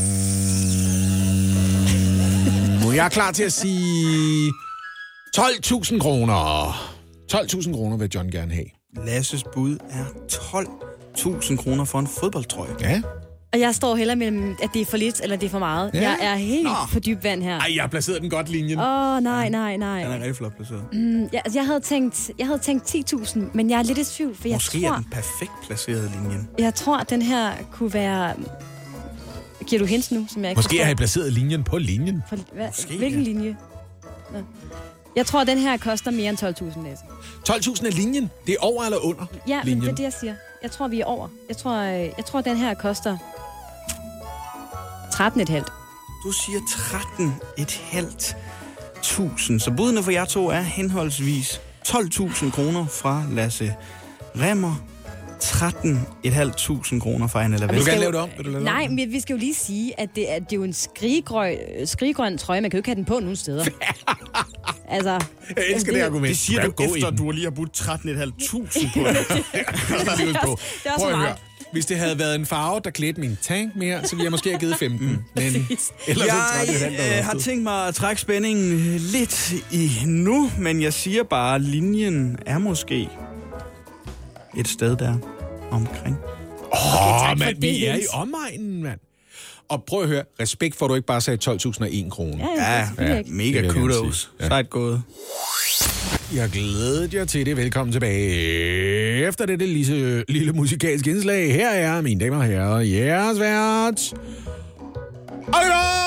Jeg er klar til at sige tolv tusind kroner. tolv tusind kroner vil John gerne have. Lasses bud er tolv tusind kroner for en fodboldtrøje. Ja. Og jeg står heller mellem, at det er for lidt, eller det er for meget. Ja. Jeg er helt Nå. på dyb vand her. Ej, jeg har placeret den godt linjen. Åh, oh, nej, nej, nej. Den er rigtig flot placeret. Mm, jeg, altså, jeg havde tænkt, jeg havde tænkt ti tusind, men jeg er lidt i tvivl, for Måske jeg tror... er den perfekt placeret linjen. Jeg tror, at den her kunne være... Giver du hints nu, som jeg ikke Måske har jeg placeret linjen på linjen. For, hvad, Måske, hvilken ja. linje? Nå. Jeg tror, at den her koster mere end tolv tusind, Lasse. tolv tusind er linjen. Det er over eller under Ja, linjen. men det er det, jeg siger. Jeg tror, vi er over. Jeg tror, jeg tror at den her koster tretten komma fem. Du siger tretten komma fem tusind. Så budene for jer to er henholdsvis tolv tusind kroner fra Lasse Remmer, tretten komma fem tusind kroner fra Anne Lavend. Vil du gerne lave det om? Vil du lave Nej, det om? men vi skal jo lige sige, at det er, det er jo en skriggrøn, skriggrøn trøje. Man kan jo ikke have den på nogen steder. altså, jeg elsker det, det argument. Det siger du efter, at du lige har budt tretten komma fem tusind på det. det er også Prøv at meget. høre. Hvis det havde været en farve, der klædte min tank mere, så ville jeg måske have givet femten. Mm. Men ellers jeg øh, har tænkt mig at trække spændingen lidt i nu, men jeg siger bare, at linjen er måske et sted der omkring. Åh, okay, mand, vi er i omegnen, mand. Og prøv at høre, respekt for, at du ikke bare sagde tolv tusind og en kroner. Ja, ja, Ja, ja, mega kudos. Ja. Sejt gået. Jeg glæder jer til det. Velkommen tilbage. Efter dette lille, lille musikalske indslag, her er, mine damer og herrer, jeres vært, Oliver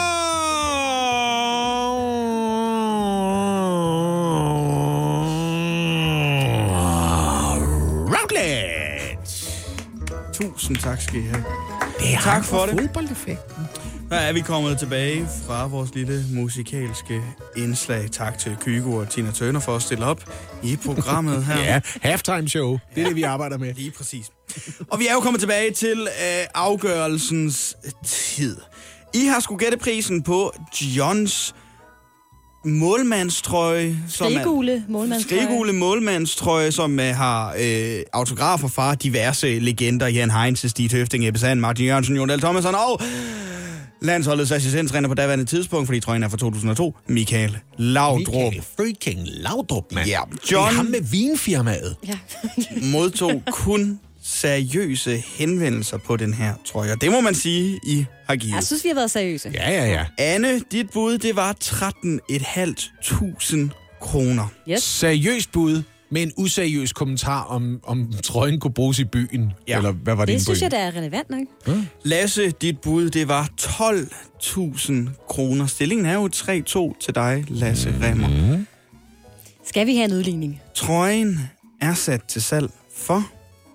Routledge. Tusind tak skal I have. Det er tak for det. Fodboldeffekten. Der er vi kommet tilbage fra vores lille musikalske indslag. Tak til Kygo og Tina Turner for at stille op i programmet her. Ja, halftime show. Det er det, vi arbejder med. Lige præcis. Og vi er jo kommet tilbage til øh, afgørelsens tid. I har skulle gætte prisen på Johns målmandstrøje. Skrigule målmandstrøje. Skrigule målmandstrøje, som uh, har øh, autografer fra diverse legender. Jan Heinze, Stig Høfting, Ebbe Sand, Martin Jørgensen, Jon Dahl Thomasson og Landsholdets assistenttræner på daværende tidspunkt, fordi trøjen er fra to tusind og to, Michael Laudrup. Michael freaking Laudrup, mand. Ja, Det er John ham med vinfirmaet. Ja. modtog kun seriøse henvendelser på den her trøje. Det må man sige, I har givet. Jeg synes, vi har været seriøse. Ja, ja, ja. Anne, dit bud, det var tretten tusind fem hundrede kroner. Yes. Seriøst bud med en useriøs kommentar om, om trøjen kunne bruges i byen. Ja. Eller hvad var det? Det synes jeg, der er relevant nok. Lasse, dit bud, det var tolv tusind kroner. Stillingen er jo tre to til dig, Lasse Remmer. Mm. Skal vi have en udligning? Trøjen er sat til salg for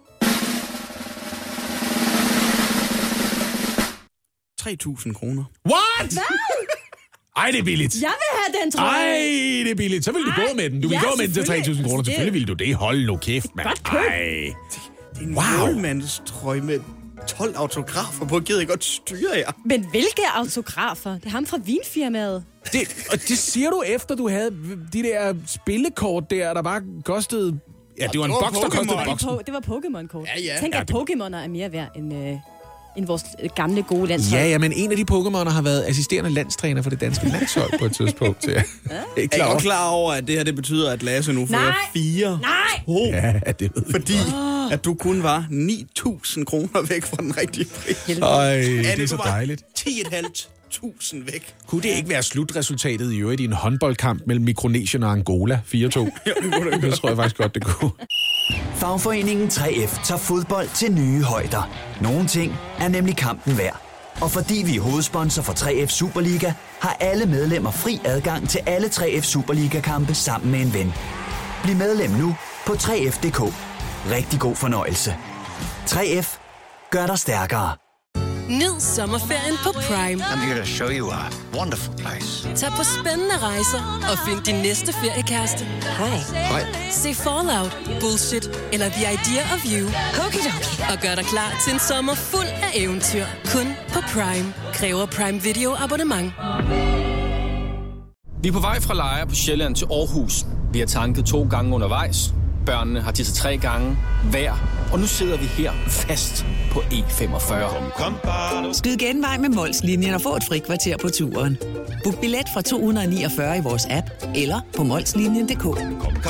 tre tusind kroner. What? Ej, det er billigt. Jeg vil have den trøje. Ej, det er billigt. Så vil du Ej, gå med den. Du vil ja, gå med den til tre selvfølgelig. tusind kroner. Det- Selvfølgelig vil du det. Hold nu kæft, mand. Godt køb. Ej. Det er en Wow. målmandstrøje med tolv autografer på. Gider jeg godt styre jer? Men hvilke autografer? Det er ham fra vinfirmaet. Det, og det siger du efter, du havde de der spillekort der, der bare kostede... Ja, det var en det var boks, der kostede Pokémon. boksen. Det var Pokémon-kort. Ja, ja. Tænk, Ja, at det- Pokémoner er mere værd end, øh, end vores gamle gode landshold. Ja, ja, men en af de Pokémoner har været assisterende landstræner for det danske landshold på et tidspunkt. Ja. Ikke Er I klar over? godt klar over, at det her det betyder, at Lasse nu får Nej. fire Nej! to, Ja, det ved jeg. fordi at du kun var ni tusind kroner væk fra den rigtige pris. Øj, det Anne, er så du var dejligt. ti tusind fem hundrede væk. Kunne det ikke være slutresultatet i øvrigt i en håndboldkamp mellem Mikronesien og Angola? fire to. Det tror jeg faktisk godt, det kunne. Fagforeningen tre F tager fodbold til nye højder. Nogle ting er nemlig kampen værd. Og fordi vi er hovedsponsor for tre F Superliga, har alle medlemmer fri adgang til alle tre F Superliga-kampe sammen med en ven. Bliv medlem nu på tre F punktum d k. Rigtig god fornøjelse. tre F gør dig stærkere. Nyd sommerferien på Prime. I'm here to show you a wonderful place. Tag på spændende rejser og find din næste feriekæreste. Hej. Se Fallout, Bullshit eller The Idea of You. Og gør dig klar til en sommer fuld af eventyr. Kun på Prime. Kræver Prime Video abonnement. Vi er på vej fra Lejre på Sjælland til Aarhus. Vi har tanket to gange undervejs. Børnene har tisset tre gange hver. Og nu sidder vi her fast på E femogfyrre. Skyd genvej med Mols-linjen og få et frikvarter på turen. Book billet fra to hundrede niogfyrre i vores app eller på molslinjen punktum d k.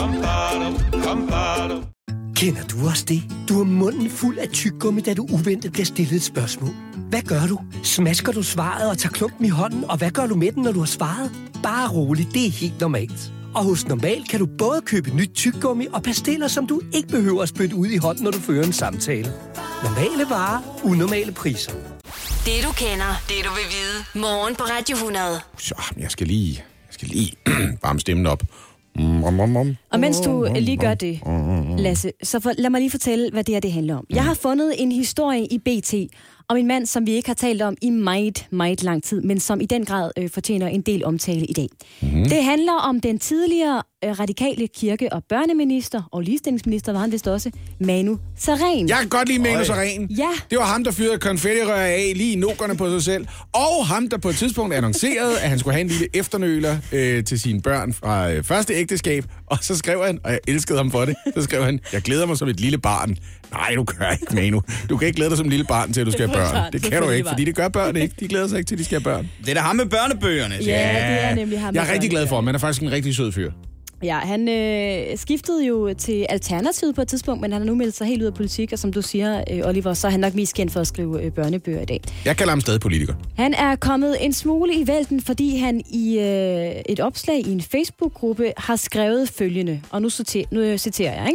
Kender du også det? Du har munden fuld af tyggegummi, da du uventet bliver stillet et spørgsmål. Hvad gør du? Smasker du svaret og tager klumpen i hånden, og hvad gør du med den, når du har svaret? Bare rolig, det er helt normalt. Og hos Normal kan du både købe nyt tyggegummi og pastiller, som du ikke behøver at spytte ud i hånden, når du fører en samtale. Normale varer, unormale priser. Det du kender, det du vil vide. Morgen på Radio hundrede. Så, jeg skal lige, jeg skal lige varme stemmen op. Mm, om, om, om. Og mens du lige gør det, Lasse, så for, lad mig lige fortælle, hvad det her det handler om. Jeg har fundet en historie i B T om en mand, som vi ikke har talt om i meget, meget lang tid, men som i den grad øh, fortjener en del omtale i dag. Mm. Det handler om den tidligere øh, radikale kirke- og børneminister, og ligestillingsminister var han vist også, Manu Sareen. Jeg kan godt lide Manu Sareen. Ja. Det var ham, der fyrede konfettirør af lige i nukkerne på sig selv. Og ham, der på et tidspunkt annoncerede, at han skulle have en lille efternøler øh, til sine børn fra øh, første ægteskab. Og så skrev han, og jeg elskede ham for det, så skrev han, jeg glæder mig som et lille barn. Nej, du gør ikke, Manu. Du kan ikke glæde dig som et lille barn til, at du skal have børn. Det kan du ikke, fordi det gør børn ikke. De glæder sig ikke til, at de skal have børn. Det er da ham med børnebøgerne. Ja, det er nemlig ham. Jeg er rigtig glad for ham. Han er faktisk en rigtig sød fyr. Ja, han øh, skiftede jo til Alternativet på et tidspunkt, men han har nu meldt sig helt ud af politik, og som du siger, øh, Oliver, så er han nok mest kendt for at skrive øh, børnebøger i dag. Jeg kalder ham stadig politiker. Han er kommet en smule i vælten, fordi han i øh, et opslag i en Facebook-gruppe har skrevet følgende, og nu, citer, nu citerer jeg, ikke?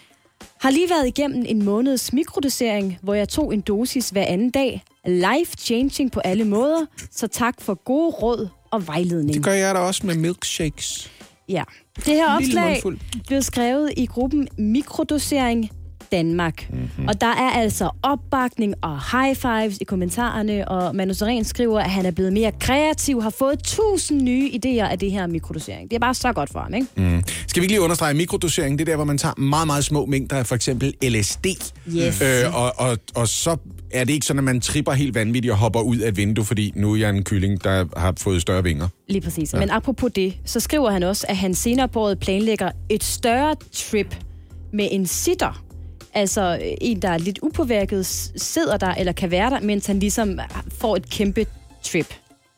Har lige været igennem en måneds mikrodosering, hvor jeg tog en dosis hver anden dag. Life-changing på alle måder, så tak for gode råd og vejledning. Det gør jeg da også med milkshakes. Ja, det her Lille opslag mundfuld. blev skrevet i gruppen Mikrodosering Danmark. Mm-hmm. Og der er altså opbakning og high fives i kommentarerne, og Manu Sareen skriver, at han er blevet mere kreativ, har fået tusind nye idéer af det her mikrodosering. Det er bare så godt for ham, ikke? Mm. Skal vi ikke lige understrege, mikrodosering, det er der, hvor man tager meget, meget små mængder af for eksempel L S D. Yes. Øh, og, og, og så er det ikke sådan, at man tripper helt vanvittigt og hopper ud af et vindue, fordi nu er jeg en kylling, der har fået større vinger. Lige præcis. Ja. Men apropos det, så skriver han også, at han senere på året planlægger et større trip med en sitter. Altså en, der er lidt upåvirket, sidder der eller kan være der, mens han ligesom får et kæmpe trip.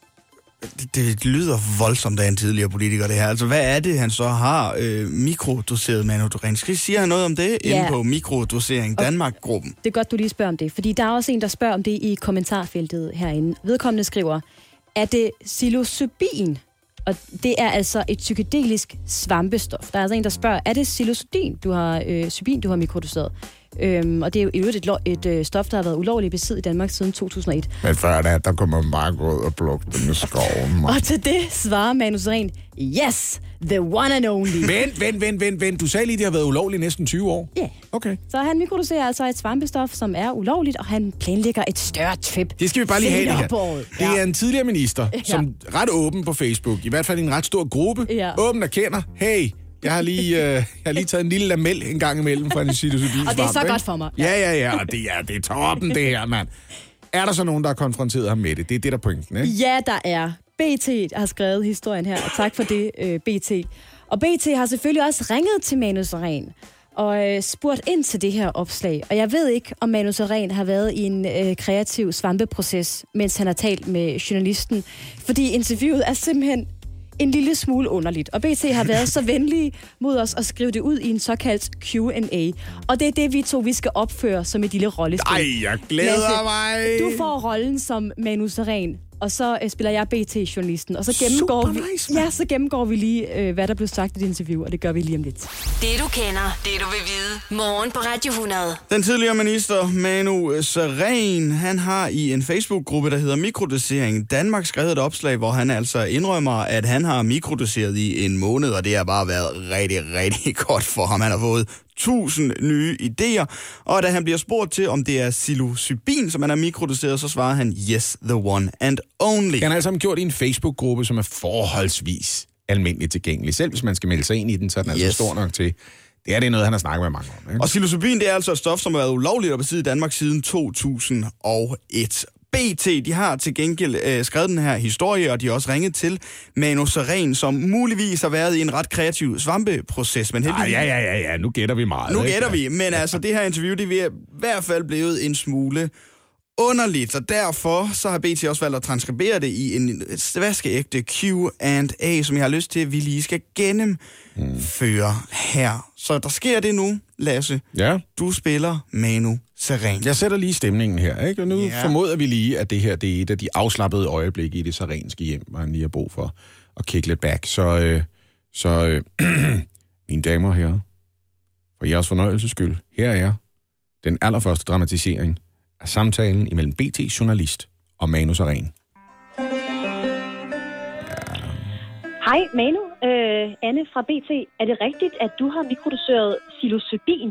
Det, det lyder voldsomt af en tidligere politiker, det her. Altså, hvad er det, han så har øh, mikrodoseret Manu Sareen? Skal I sige noget om det ja. inde på Mikrodosering Danmark-gruppen? Det er godt, du lige spørger om det, fordi der er også en, der spørger om det i kommentarfeltet herinde. Vedkommende skriver, er det psilocybin? Og det er altså et psykedelisk svampestof. Der er altså en, der spørger, er det psilocybin, du har, øh, cybin, du har mikrodoseret? Øhm, og det er jo i øvrigt et, lo- et øh, stof, der har været ulovligt i besid i Danmark siden to tusind og et. Men før det, der kommer man bare gå ud og plukke dem i skoven. Og til det svarer Manu Sareen, yes, the one and only. Vent, vent, vent, vent, vent. Du sagde lige, det har været ulovligt næsten tyve år. Ja. Yeah. Okay. Så han mikrodoserer altså et svampestof, som er ulovligt, og han planlægger et større trip. Det skal vi bare lige have det her. Det ja. er en tidligere minister, som ja. ret åben på Facebook, i hvert fald i en ret stor gruppe, ja. åben erkender, hey, jeg har lige, øh, jeg har lige taget en lille lamel en gang imellem fra en psilocybin. Og det er så godt for mig. Ja, ja, ja, og det er, det er toppen, det her, mand. Er der så nogen, der har konfronteret ham med det? Det er det, der er pointen, ikke? Ja, der er. B T har skrevet historien her, og tak for det, øh, B T. Og B T har selvfølgelig også ringet til Manu Sareen og øh, spurgt ind til det her opslag. Og jeg ved ikke, om Manu Sareen har været i en øh, kreativ svampeproces, mens han har talt med journalisten. Fordi interviewet er simpelthen en lille smule underligt. Og B T har været så venlige mod os at skrive det ud i en såkaldt Q and A. Og det er det, vi to vi skal opføre som et lille rollespil. Ej, jeg glæder Lasse, mig! Du får rollen som Manu Sareen, og så øh, spiller jeg B T-journalisten. Og så gennemgår, vi, nice, ja, så gennemgår vi lige, øh, hvad der blev sagt i det interview, og det gør vi lige om lidt. Det du kender, det du vil vide. Morgen på Radio hundrede. Den tidligere minister Manu Sareen, han har i en Facebook-gruppe, der hedder Mikrodosering Danmark, skrevet et opslag, hvor han altså indrømmer, at han har mikrodoseret i en måned, og det har bare været rigtig, rigtig godt for ham. Han har fået tusind nye idéer, og da han bliver spurgt til, om det er psilocybin, som han har mikrodoseret, så svarer han, yes, the one and only. Han har altså gjort i en Facebook-gruppe, som er forholdsvis almindeligt tilgængelig. Selv hvis man skal melde sig ind i den, så er den yes. altså stor nok til. Det er det noget, han har snakket med mange om. Ikke? Og psilocybin, det er altså et stof, som har været ulovligt at besidde i Danmark siden to tusind og et. B T, de har til gengæld øh, skrevet den her historie, og de har også ringet til Manu Sareen, som muligvis har været i en ret kreativ svampeproces. Men heldigvis... Ah, ja, ja, ja, ja, nu gætter vi meget. Nu ikke? gætter vi, men altså det her interview, det er i hvert fald blevet en smule underligt, og derfor så har B T også valgt at transkribere det i en vaskeægte Q and A, som jeg har lyst til, at vi lige skal gennemføre mm. her. Så der sker det nu, Lasse. Ja. Du spiller Manu Sareen. Jeg sætter lige stemningen her, ikke? Og nu ja. formoder vi lige, at det her det er et af de afslappede øjeblikke i det sarenske hjem, hvor han lige har brug for at kick lidt back. Så, øh, så øh, mine damer og herrer, for jeres fornøjelses skyld, her er jeg, den allerførste dramatisering af samtalen imellem B T-journalist og Manu Sareen. Hej Manu, øh, Anne fra B T. Er det rigtigt, at du har mikrodoseret psilocybin?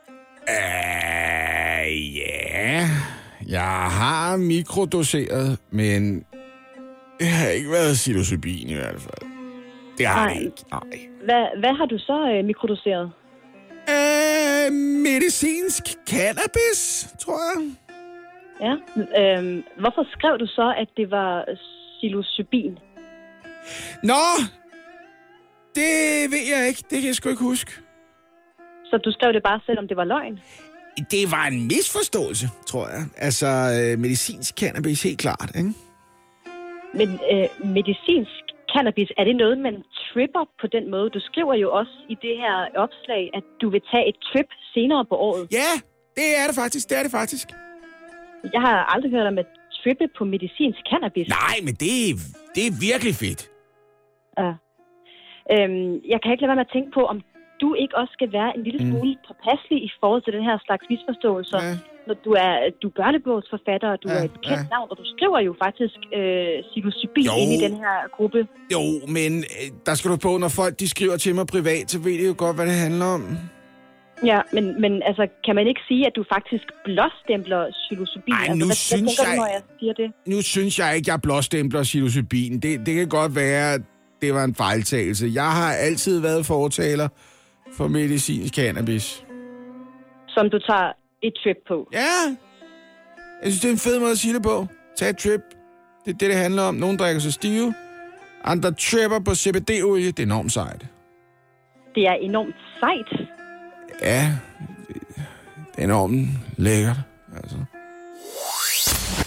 Uh, ja, jeg har mikrodoseret, men det har ikke været psilocybin i hvert fald. Det har Nej. det ikke, nej. Hvad, hvad har du så øh, mikrodoseret? Uh, medicinsk cannabis, tror jeg. Ja, øh, hvorfor skrev du så, at det var psilocybin? Nå, det ved jeg ikke. Det kan jeg sgu ikke huske. Så du skrev det bare, selvom det var løgn? Det var en misforståelse, tror jeg. Altså, øh, medicinsk cannabis, helt klart, ikke? Men øh, medicinsk cannabis, er det noget, man tripper på den måde? Du skriver jo også i det her opslag, at du vil tage et trip senere på året. Ja, det er det faktisk. Det er det faktisk. Jeg har aldrig hørt om at trippe på medicinsk cannabis. Nej, men det er, det er virkelig fedt. Ja. Øhm, jeg kan ikke lade være med at tænke på, om du ikke også skal være en lille smule mm. påpasselig i forhold til den her slags misforståelser. Ja. Når du er, du er børnebogsforfatter, og du ja, er et kendt ja. navn, og du skriver jo faktisk øh, psilocybin ind i den her gruppe. Jo, men øh, der skal du på, når folk de skriver til mig privat, så ved de jo godt, hvad det handler om. Ja, men, men altså, kan man ikke sige, at du faktisk blåstempler psilocybin? Ej, altså, nu hvad, synes hvad jeg... du, når jeg siger det? Nu synes jeg ikke, jeg blåstempler psilocybin. Det, det kan godt være, at det var en fejltagelse. Jeg har altid været fortaler for medicinsk cannabis. Som du tager et trip på? Ja. Jeg synes, det er en fed måde at sige det på. Tag et trip. Det er det, det handler om. Nogle drikker sig stive. Andre tripper på C B D-olie. Det er enormt sejt. Det er enormt sejt? Ja. Det er enormt lækkert. Altså.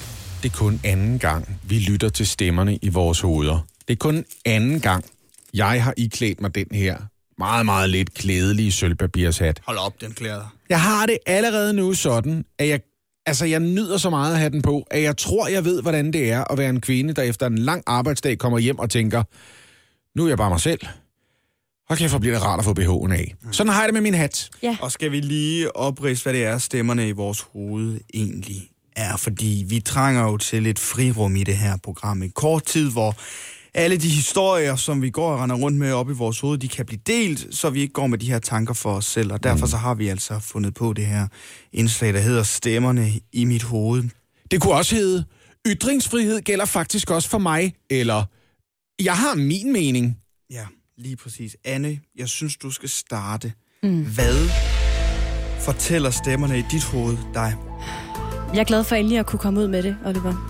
det er kun anden gang, vi lytter til stemmerne i vores hoveder. Det er kun anden gang, jeg har iklædt mig den her meget, meget lidt klædelige sølvpapirshat. Hold op, den klæder dig. Jeg har det allerede nu sådan, at jeg, altså jeg nyder så meget at have den på, at jeg tror, jeg ved, hvordan det er at være en kvinde, der efter en lang arbejdsdag kommer hjem og tænker, nu er jeg bare mig selv. Og kæft, hvor bliver det rart at få B H'en af. Sådan har jeg det med min hat. Ja. Og skal vi lige opridse, hvad det er, stemmerne i vores hoved egentlig er? Fordi vi trænger jo til et frirum i det her program. En kort tid, hvor alle de historier, som vi går og render rundt med op i vores hoved, de kan blive delt, så vi ikke går med de her tanker for os selv. Og derfor så har vi altså fundet på det her indslag, der hedder Stemmerne i mit hoved. Det kunne også hedde, ytringsfrihed gælder faktisk også for mig, eller jeg har min mening. Ja, lige præcis. Anne, jeg synes, du skal starte. Mm. Hvad fortæller stemmerne i dit hoved dig? Jeg er glad for endelig at kunne komme ud med det, Oliver.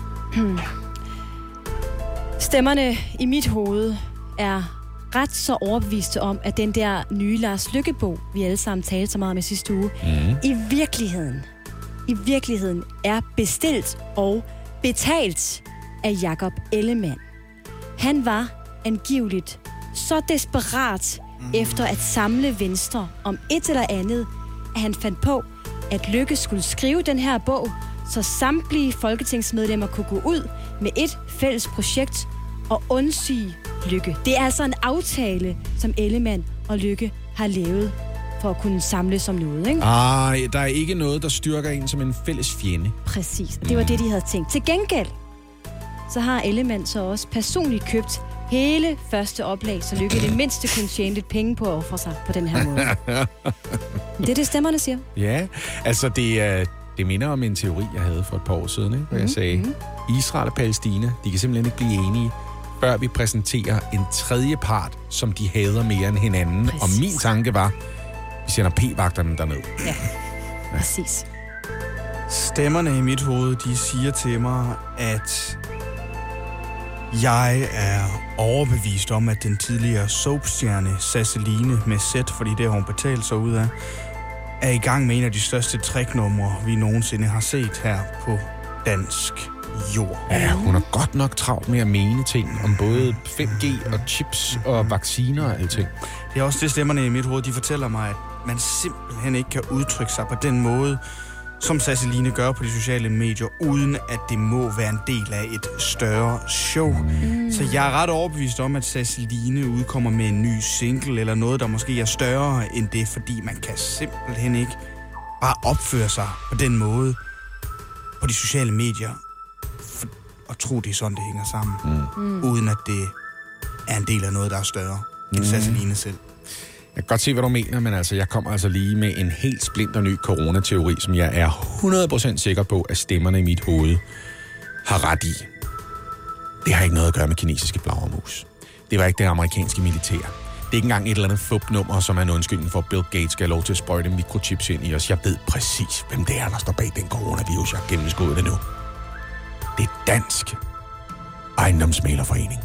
Stemmerne i mit hoved er ret så overbeviste om, at den der nye Lars Lykke-bog, vi alle sammen talte så meget om i sidste uge, mm. i virkeligheden, i virkeligheden er bestilt og betalt af Jakob Ellemann. Han var angiveligt så desperat mm. efter at samle Venstre om et eller andet, at han fandt på, at Lykke skulle skrive den her bog, så samtlige folketingsmedlemmer kunne gå ud med et fælles projekt og undsige Lykke. Det er altså en aftale, som Ellemann og Lykke har lavet for at kunne samles om noget, ikke? Ej, der er ikke noget, der styrker en som en fælles fjende. Præcis, det var det, de havde tænkt. Til gengæld, så har Ellemann så også personligt købt hele første oplag, så Lykke det mindste kunne tjene lidt penge på at ofre sig på den her måde. Det er det, stemmerne siger. Ja, altså det er... Det minder om en teori, jeg havde for et par år siden, ikke? Hvor jeg sagde, mm-hmm. Israel og Palæstina, de kan simpelthen ikke blive enige, før vi præsenterer en tredje part, som de hader mere end hinanden. Præcis. Og min tanke var, vi sender p-vagterne derned. Ja, ja. Præcis. Stemmerne i mit hoved, de siger til mig, at jeg er overbevist om, at den tidligere soapstjerne Sasseline med sæt, fordi det har hun betalt sig ud af, er i gang med en af de største tricknumre, vi nogensinde har set her på dansk jord. Ja, hun har godt nok travlt med at mene ting om både fem G og chips og vacciner og alting. Det er også det, stemmerne i mit hoved, de fortæller mig, at man simpelthen ikke kan udtrykke sig på den måde, som Sasseline gør på de sociale medier, uden at det må være en del af et større show. Mm. Så jeg er ret overbevist om, at Sasseline udkommer med en ny single, eller noget, der måske er større end det, fordi man kan simpelthen ikke bare opføre sig på den måde på de sociale medier, for at tro, det er sådan, det hænger sammen, mm. uden at det er en del af noget, der er større end mm. Sasseline selv. Jeg kan godt se, hvad du mener, men altså, jeg kommer altså lige med en helt splinter ny coronateori, som jeg er hundrede procent sikker på, at stemmerne i mit hoved har ret i. Det har ikke noget at gøre med kinesiske flagermus. Det var ikke det amerikanske militær. Det er ikke engang et eller andet fupnummer, som er en undskyldning for, at Bill Gates skal have lov til at sprøjte mikrochips ind i os. Jeg ved præcis, hvem det er, der står bag den coronavirus. Jeg har gennemskuddet det nu. Det er Dansk Ejendomsmæglerforening.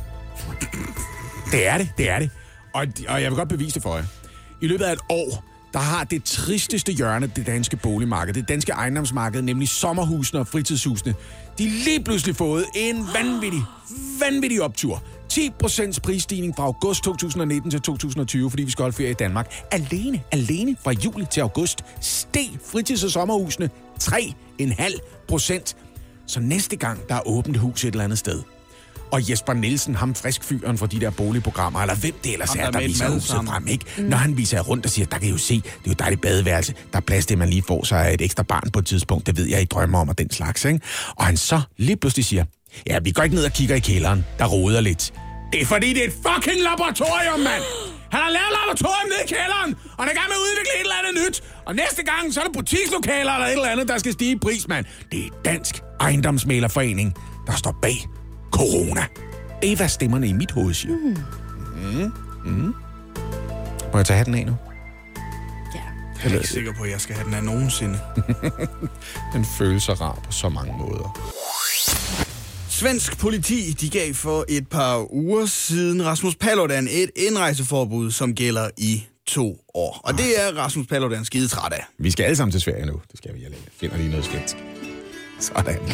Det er det, det er det. Og, og jeg vil godt bevise det for jer. I løbet af et år, der har det tristeste hjørne, det danske boligmarked, det danske ejendomsmarked, nemlig sommerhusene og fritidshusene, de lige pludselig fået en vanvittig, vanvittig optur. ti procent prisstigning fra august to tusind og nitten til to tusind og tyve, fordi vi skal holde ferie i Danmark. Alene, alene fra juli til august steg fritids- og sommerhusene tre komma fem procent. Så næste gang, der er åbent hus et eller andet sted, og Jesper Nielsen, ham friskfyren fra de der boligprogrammer, eller hvem det ellers er, der viser huset frem, ikke? Mm. Når han viser rundt og siger, der kan I jo se, det er jo dejligt badeværelse, der er plads til, man lige får sig et ekstra barn på et tidspunkt, det ved jeg, I drømmer om, og den slags, ikke? Og han så lige pludselig siger, ja, vi går ikke ned og kigger i kælderen, der roder lidt. Det er fordi, det er et fucking laboratorium, mand! Han har lavet laboratorium nede i kælderen, og han er i gang med at udvikle et eller andet nyt. Og næste gang, så er det butikslokaler eller et eller andet, der skal stige i pris, mand. Det er Dansk Ejendomsmæglerforening, der står bag corona. Det er, hvad stemmerne i mit hoved siger. Mm. Mm. Mm. Må jeg tage hatten af nu? Ja. Jeg er ikke sikker på, at jeg skal have den af nogensinde. Den føles så rar på så mange måder. Svensk politi, de gav for et par uger siden Rasmus Paludan et indrejseforbud, som gælder i to år. Og det er Rasmus Paludan skide træt af. Vi skal alle sammen til Sverige nu. Det skal vi. Jeg finder lige noget svensk. Sådan.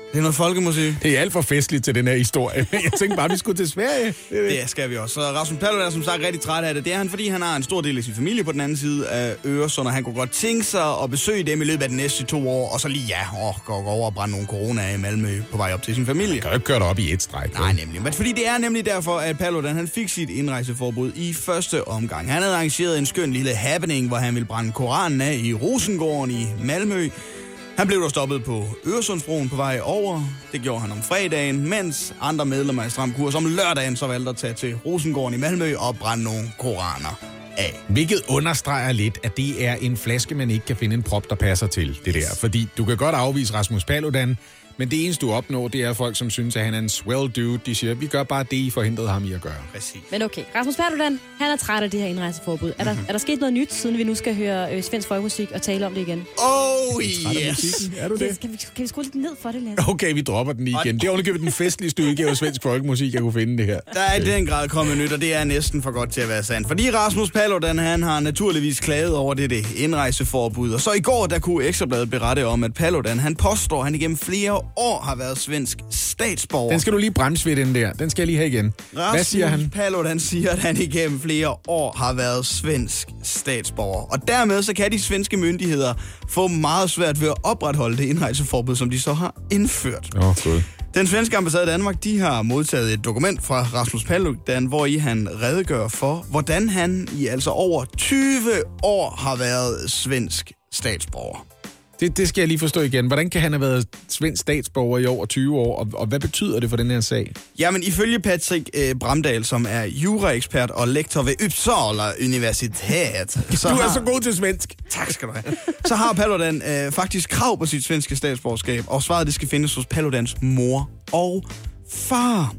Det er noget folkemusik. Det er alt for festligt til den her historie. Jeg tænkte bare, vi skulle til Sverige. Det, det. det skal vi også. Så Rasmus Paludan er som sagt rigtig træt af det. Det er han, fordi han har en stor del af sin familie på den anden side af Øresund, og han kunne godt tænke sig at besøge dem i løbet af de næste to år, og så lige, ja, åh, gå over og brænde nogle corona af i Malmø på vej op til sin familie. Han kan jo ikke køre op i et stræk. Nej, nemlig. Men fordi det er nemlig derfor, at Paludan han fik sit indrejseforbud i første omgang. Han havde arrangeret en skøn lille happening, hvor han ville brænde koranen af i Rosengården i Malmø. Han blev dog stoppet på Øresundsbroen på vej over. Det gjorde han om fredagen, mens andre medlemmer i Stram Kurs om lørdagen så valgte at tage til Rosengården i Malmø og brænde nogle koraner af. Hvilket understreger lidt, at det er en flaske, man ikke kan finde en prop, der passer til det der. Fordi du kan godt afvise Rasmus Paludan, men det eneste, du opnår, det er folk, som synes, at han er en swell dude. De siger, vi gør bare det, I forhindrede ham i at gøre. Præcis. Men okay, Rasmus Paludan, han er træt af det her indrejseforbud. Er der, mm-hmm. er der sket noget nyt, siden vi nu skal høre øh, svensk folkemusik og tale om det igen? Oh, yes! Er du det? Kan vi, kan vi skrue lidt ned for det, Lasse? Okay, vi dropper den igen. Det er undergivet den festligste udgave af svensk folkemusik, jeg kunne finde det her. Der er i den grad kommet nyt, og det er næsten for godt til at være sandt. Fordi Rasmus Paludan, han har naturligvis klaget over det, det indrejseforbud. Og så i går, der kunne Ekstrabladet berette om, at Paludan, han påstår, at han igennem flere år har været svensk statsborger. Den skal du lige bremse ved, den der. Den skal jeg lige have igen. Rasmus Hvad siger han? Paludan siger, at han igennem flere år har været svensk statsborger. Og dermed så kan de svenske myndigheder få meget svært ved at opretholde det indrejseforbud, som de så har indført. Åh, oh, god. Den svenske ambassade i Danmark, de har modtaget et dokument fra Rasmus Paludan, hvor i han redegør for, hvordan han i altså over tyve år har været svensk statsborger. Det, det skal jeg lige forstå igen. Hvordan kan han have været svensk statsborger i over tyve år, og, og hvad betyder det for den her sag? Jamen, ifølge Patrick øh, Bramdal, som er juraekspert og lektor ved Uppsala Universitet. Så du er har... så god til svensk. Tak skal du have. Så har Paludan øh, faktisk krav på sit svenske statsborgerskab, og svaret det skal findes hos Paludans mor og far.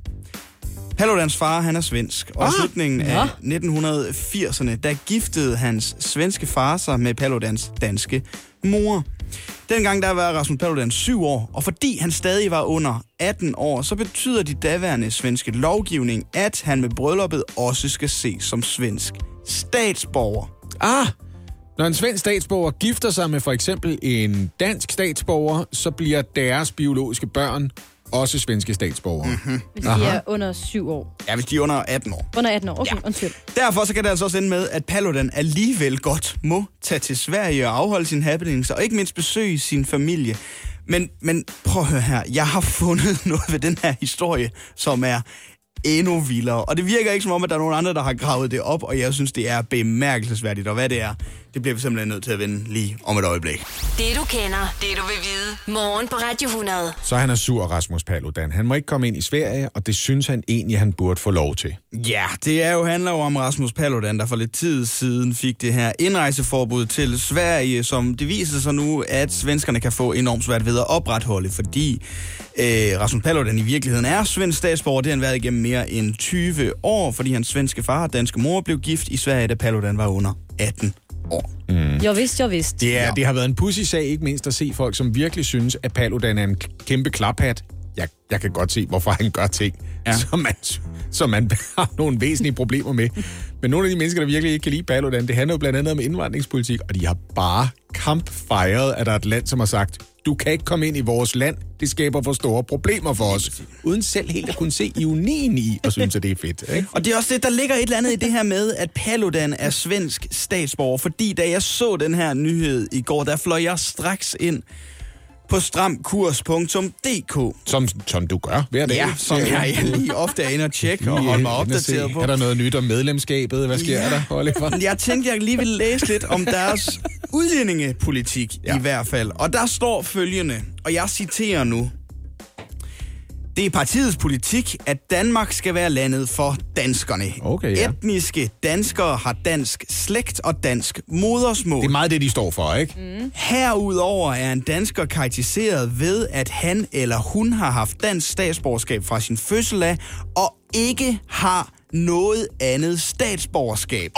Paludans far, han er svensk, og i ah, slutningen ja. af nitten firserne, der giftede hans svenske far sig med Paludans danske mor. Dengang der var Rasmus Paludan syv år, og fordi han stadig var under atten år, så betyder de daværende svenske lovgivning, at han med brylluppet også skal ses som svensk statsborger. Ah! Når en svensk statsborger gifter sig med for eksempel en dansk statsborger, så bliver deres biologiske børn også svenske statsborgere. Mm-hmm. Hvis de er under syv år. Ja, hvis de er under atten år. Under atten år, okay, ja. Undskyld. Derfor så kan det altså også ende med, at Paludan alligevel godt må tage til Sverige og afholde sin happenings, og ikke mindst besøge sin familie. Men, men prøv at høre her, jeg har fundet noget ved den her historie, som er endnu vildere. Og det virker ikke som om, at der er nogen andre, der har gravet det op, og jeg synes, det er bemærkelsesværdigt. Og hvad det er, det bliver vi simpelthen nødt til at vende lige om et øjeblik. Det du kender, det du vil vide. Morgen på Radio hundrede. Så han er sur, Rasmus Paludan. Han må ikke komme ind i Sverige, og det synes han egentlig, han burde få lov til. Ja, det er jo handler jo om Rasmus Paludan, der for lidt tid siden fik det her indrejseforbud til Sverige, som det viser sig nu, at svenskerne kan få enormt svært ved at opretholde, fordi øh, Rasmus Paludan i virkeligheden er svensk statsborger. Det har han været igennem mere end tyve år, fordi hans svenske far og danske mor blev gift i Sverige, da Paludan var under atten år. Mm. Jo vist, jo vist. Det, er, det har været en pudsig sag, ikke mindst at se folk, som virkelig synes, at Paludan er en kæmpe klaphat. Jeg, jeg kan godt se, hvorfor han gør ting, ja. som, man, som man har nogle væsentlige problemer med. Men nogle af de mennesker, der virkelig ikke kan lide Paludan, det handler jo blandt andet om indvandringspolitik, og de har bare kampfejret, at der er et land, som har sagt, du kan ikke komme ind i vores land, det skaber for store problemer for os. Uden selv helt at kunne se ironien i, og synes, at det er fedt. Ikke? Og det er også det, der ligger et eller andet i det her med, at Paludan er svensk statsborger, fordi da jeg så den her nyhed i går, der fløj jeg straks ind på stramkurs punktum d k. Som, som du gør hver dag. Ja, som jeg lige ofte er inde og tjekke og holde mig opdateret på. Er der noget nyt om medlemskabet? Hvad sker ja. der, Oliver? Jeg tænkte, jeg lige ville læse lidt om deres udlændingepolitik ja. i hvert fald. Og der står følgende, og jeg citerer nu. Det er partiets politik, at Danmark skal være landet for danskerne. Okay, ja. Etniske danskere har dansk slægt og dansk modersmål. Det er meget det, de står for, ikke? Mm. Herudover er en dansker karakteriseret ved, at han eller hun har haft dansk statsborgerskab fra sin fødsel af, og ikke har noget andet statsborgerskab.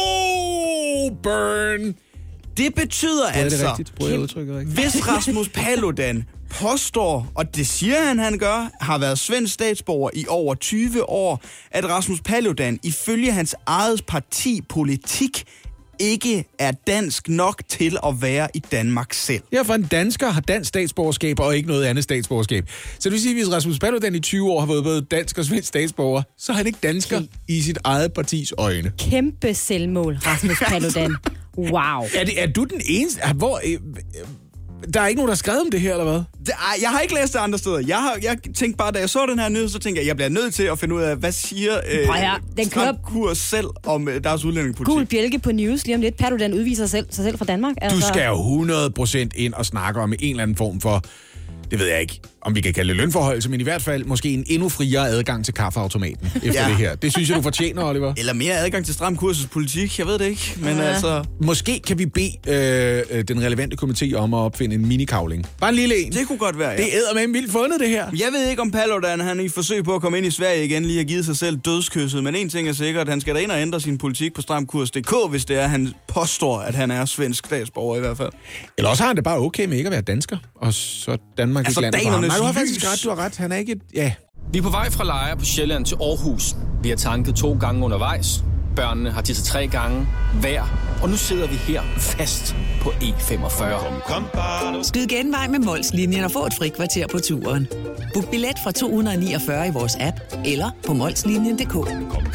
Oh, burn! Det betyder Bruger altså, det rigtigt? Bruger jeg udtrykket rigtigt? Hvis Rasmus Paludan påstår, og det siger han, han gør, har været svensk statsborger i over tyve år, at Rasmus Paludan ifølge hans eget parti politik ikke er dansk nok til at være i Danmark selv. Ja, for en dansker har dansk statsborgerskab og ikke noget andet statsborgerskab. Så det vil sige, at hvis Rasmus Paludan i tyve år har været både dansk og svensk statsborger, så er han ikke dansker okay. i sit eget partis øjne. Kæmpe selvmål, Rasmus Paludan. Wow. Er, det, er du den eneste? Der er ikke nogen, der har skrevet om det her, eller hvad? Det, jeg har ikke læst det andre steder. Jeg, har, jeg tænkte bare, da jeg så den her nyhed, så tænkte jeg, jeg bliver nødt til at finde ud af, hvad siger øh, Stram Kurs selv om øh, deres udlændingepolitik. Gul bjælke på news lige om lidt. Paludan udviser selv, sig selv fra Danmark. Altså. Du skal jo hundrede procent ind og snakke om en eller anden form for, det ved jeg ikke, om vi kan kalde det lønforholdelse, men i hvert fald måske en endnu friere adgang til kaffeautomaten efter ja. det her. Det synes jeg, du fortjener, Oliver. Eller mere adgang til Stram Kurs' politik, jeg ved det ikke. Men ja. altså... Måske kan vi bede øh, den relevante komité om at opfinde en minikavling. Bare en lille en. Det kunne godt være, ja. Det æder med en vildt fundet, det her. Jeg ved ikke, om Paludan, han i forsøg på at komme ind i Sverige igen, lige har givet sig selv dødskysset, men en ting er sikkert, han skal da ind og ændre sin politik på Stram Kurs punktum d k, hvis det er, han påstår, at han er svensk statsborger i hvert fald. Eller også har han det bare okay med ikke at være dansker, og så Danmark altså, ikke lander. Nej, du har faktisk ret, du har ret. Han er ikke et... Ja. Vi er på vej fra Lejre på Sjælland til Aarhus. Vi har tanket to gange undervejs. Børnene har tisset tre gange hver. Og nu sidder vi her fast på E femogfyrre. Skyd genvej med Mols-linjen og få et frikvarter på turen. Book billet fra to hundrede niogfyrre i vores app eller på molslinjen punktum d k.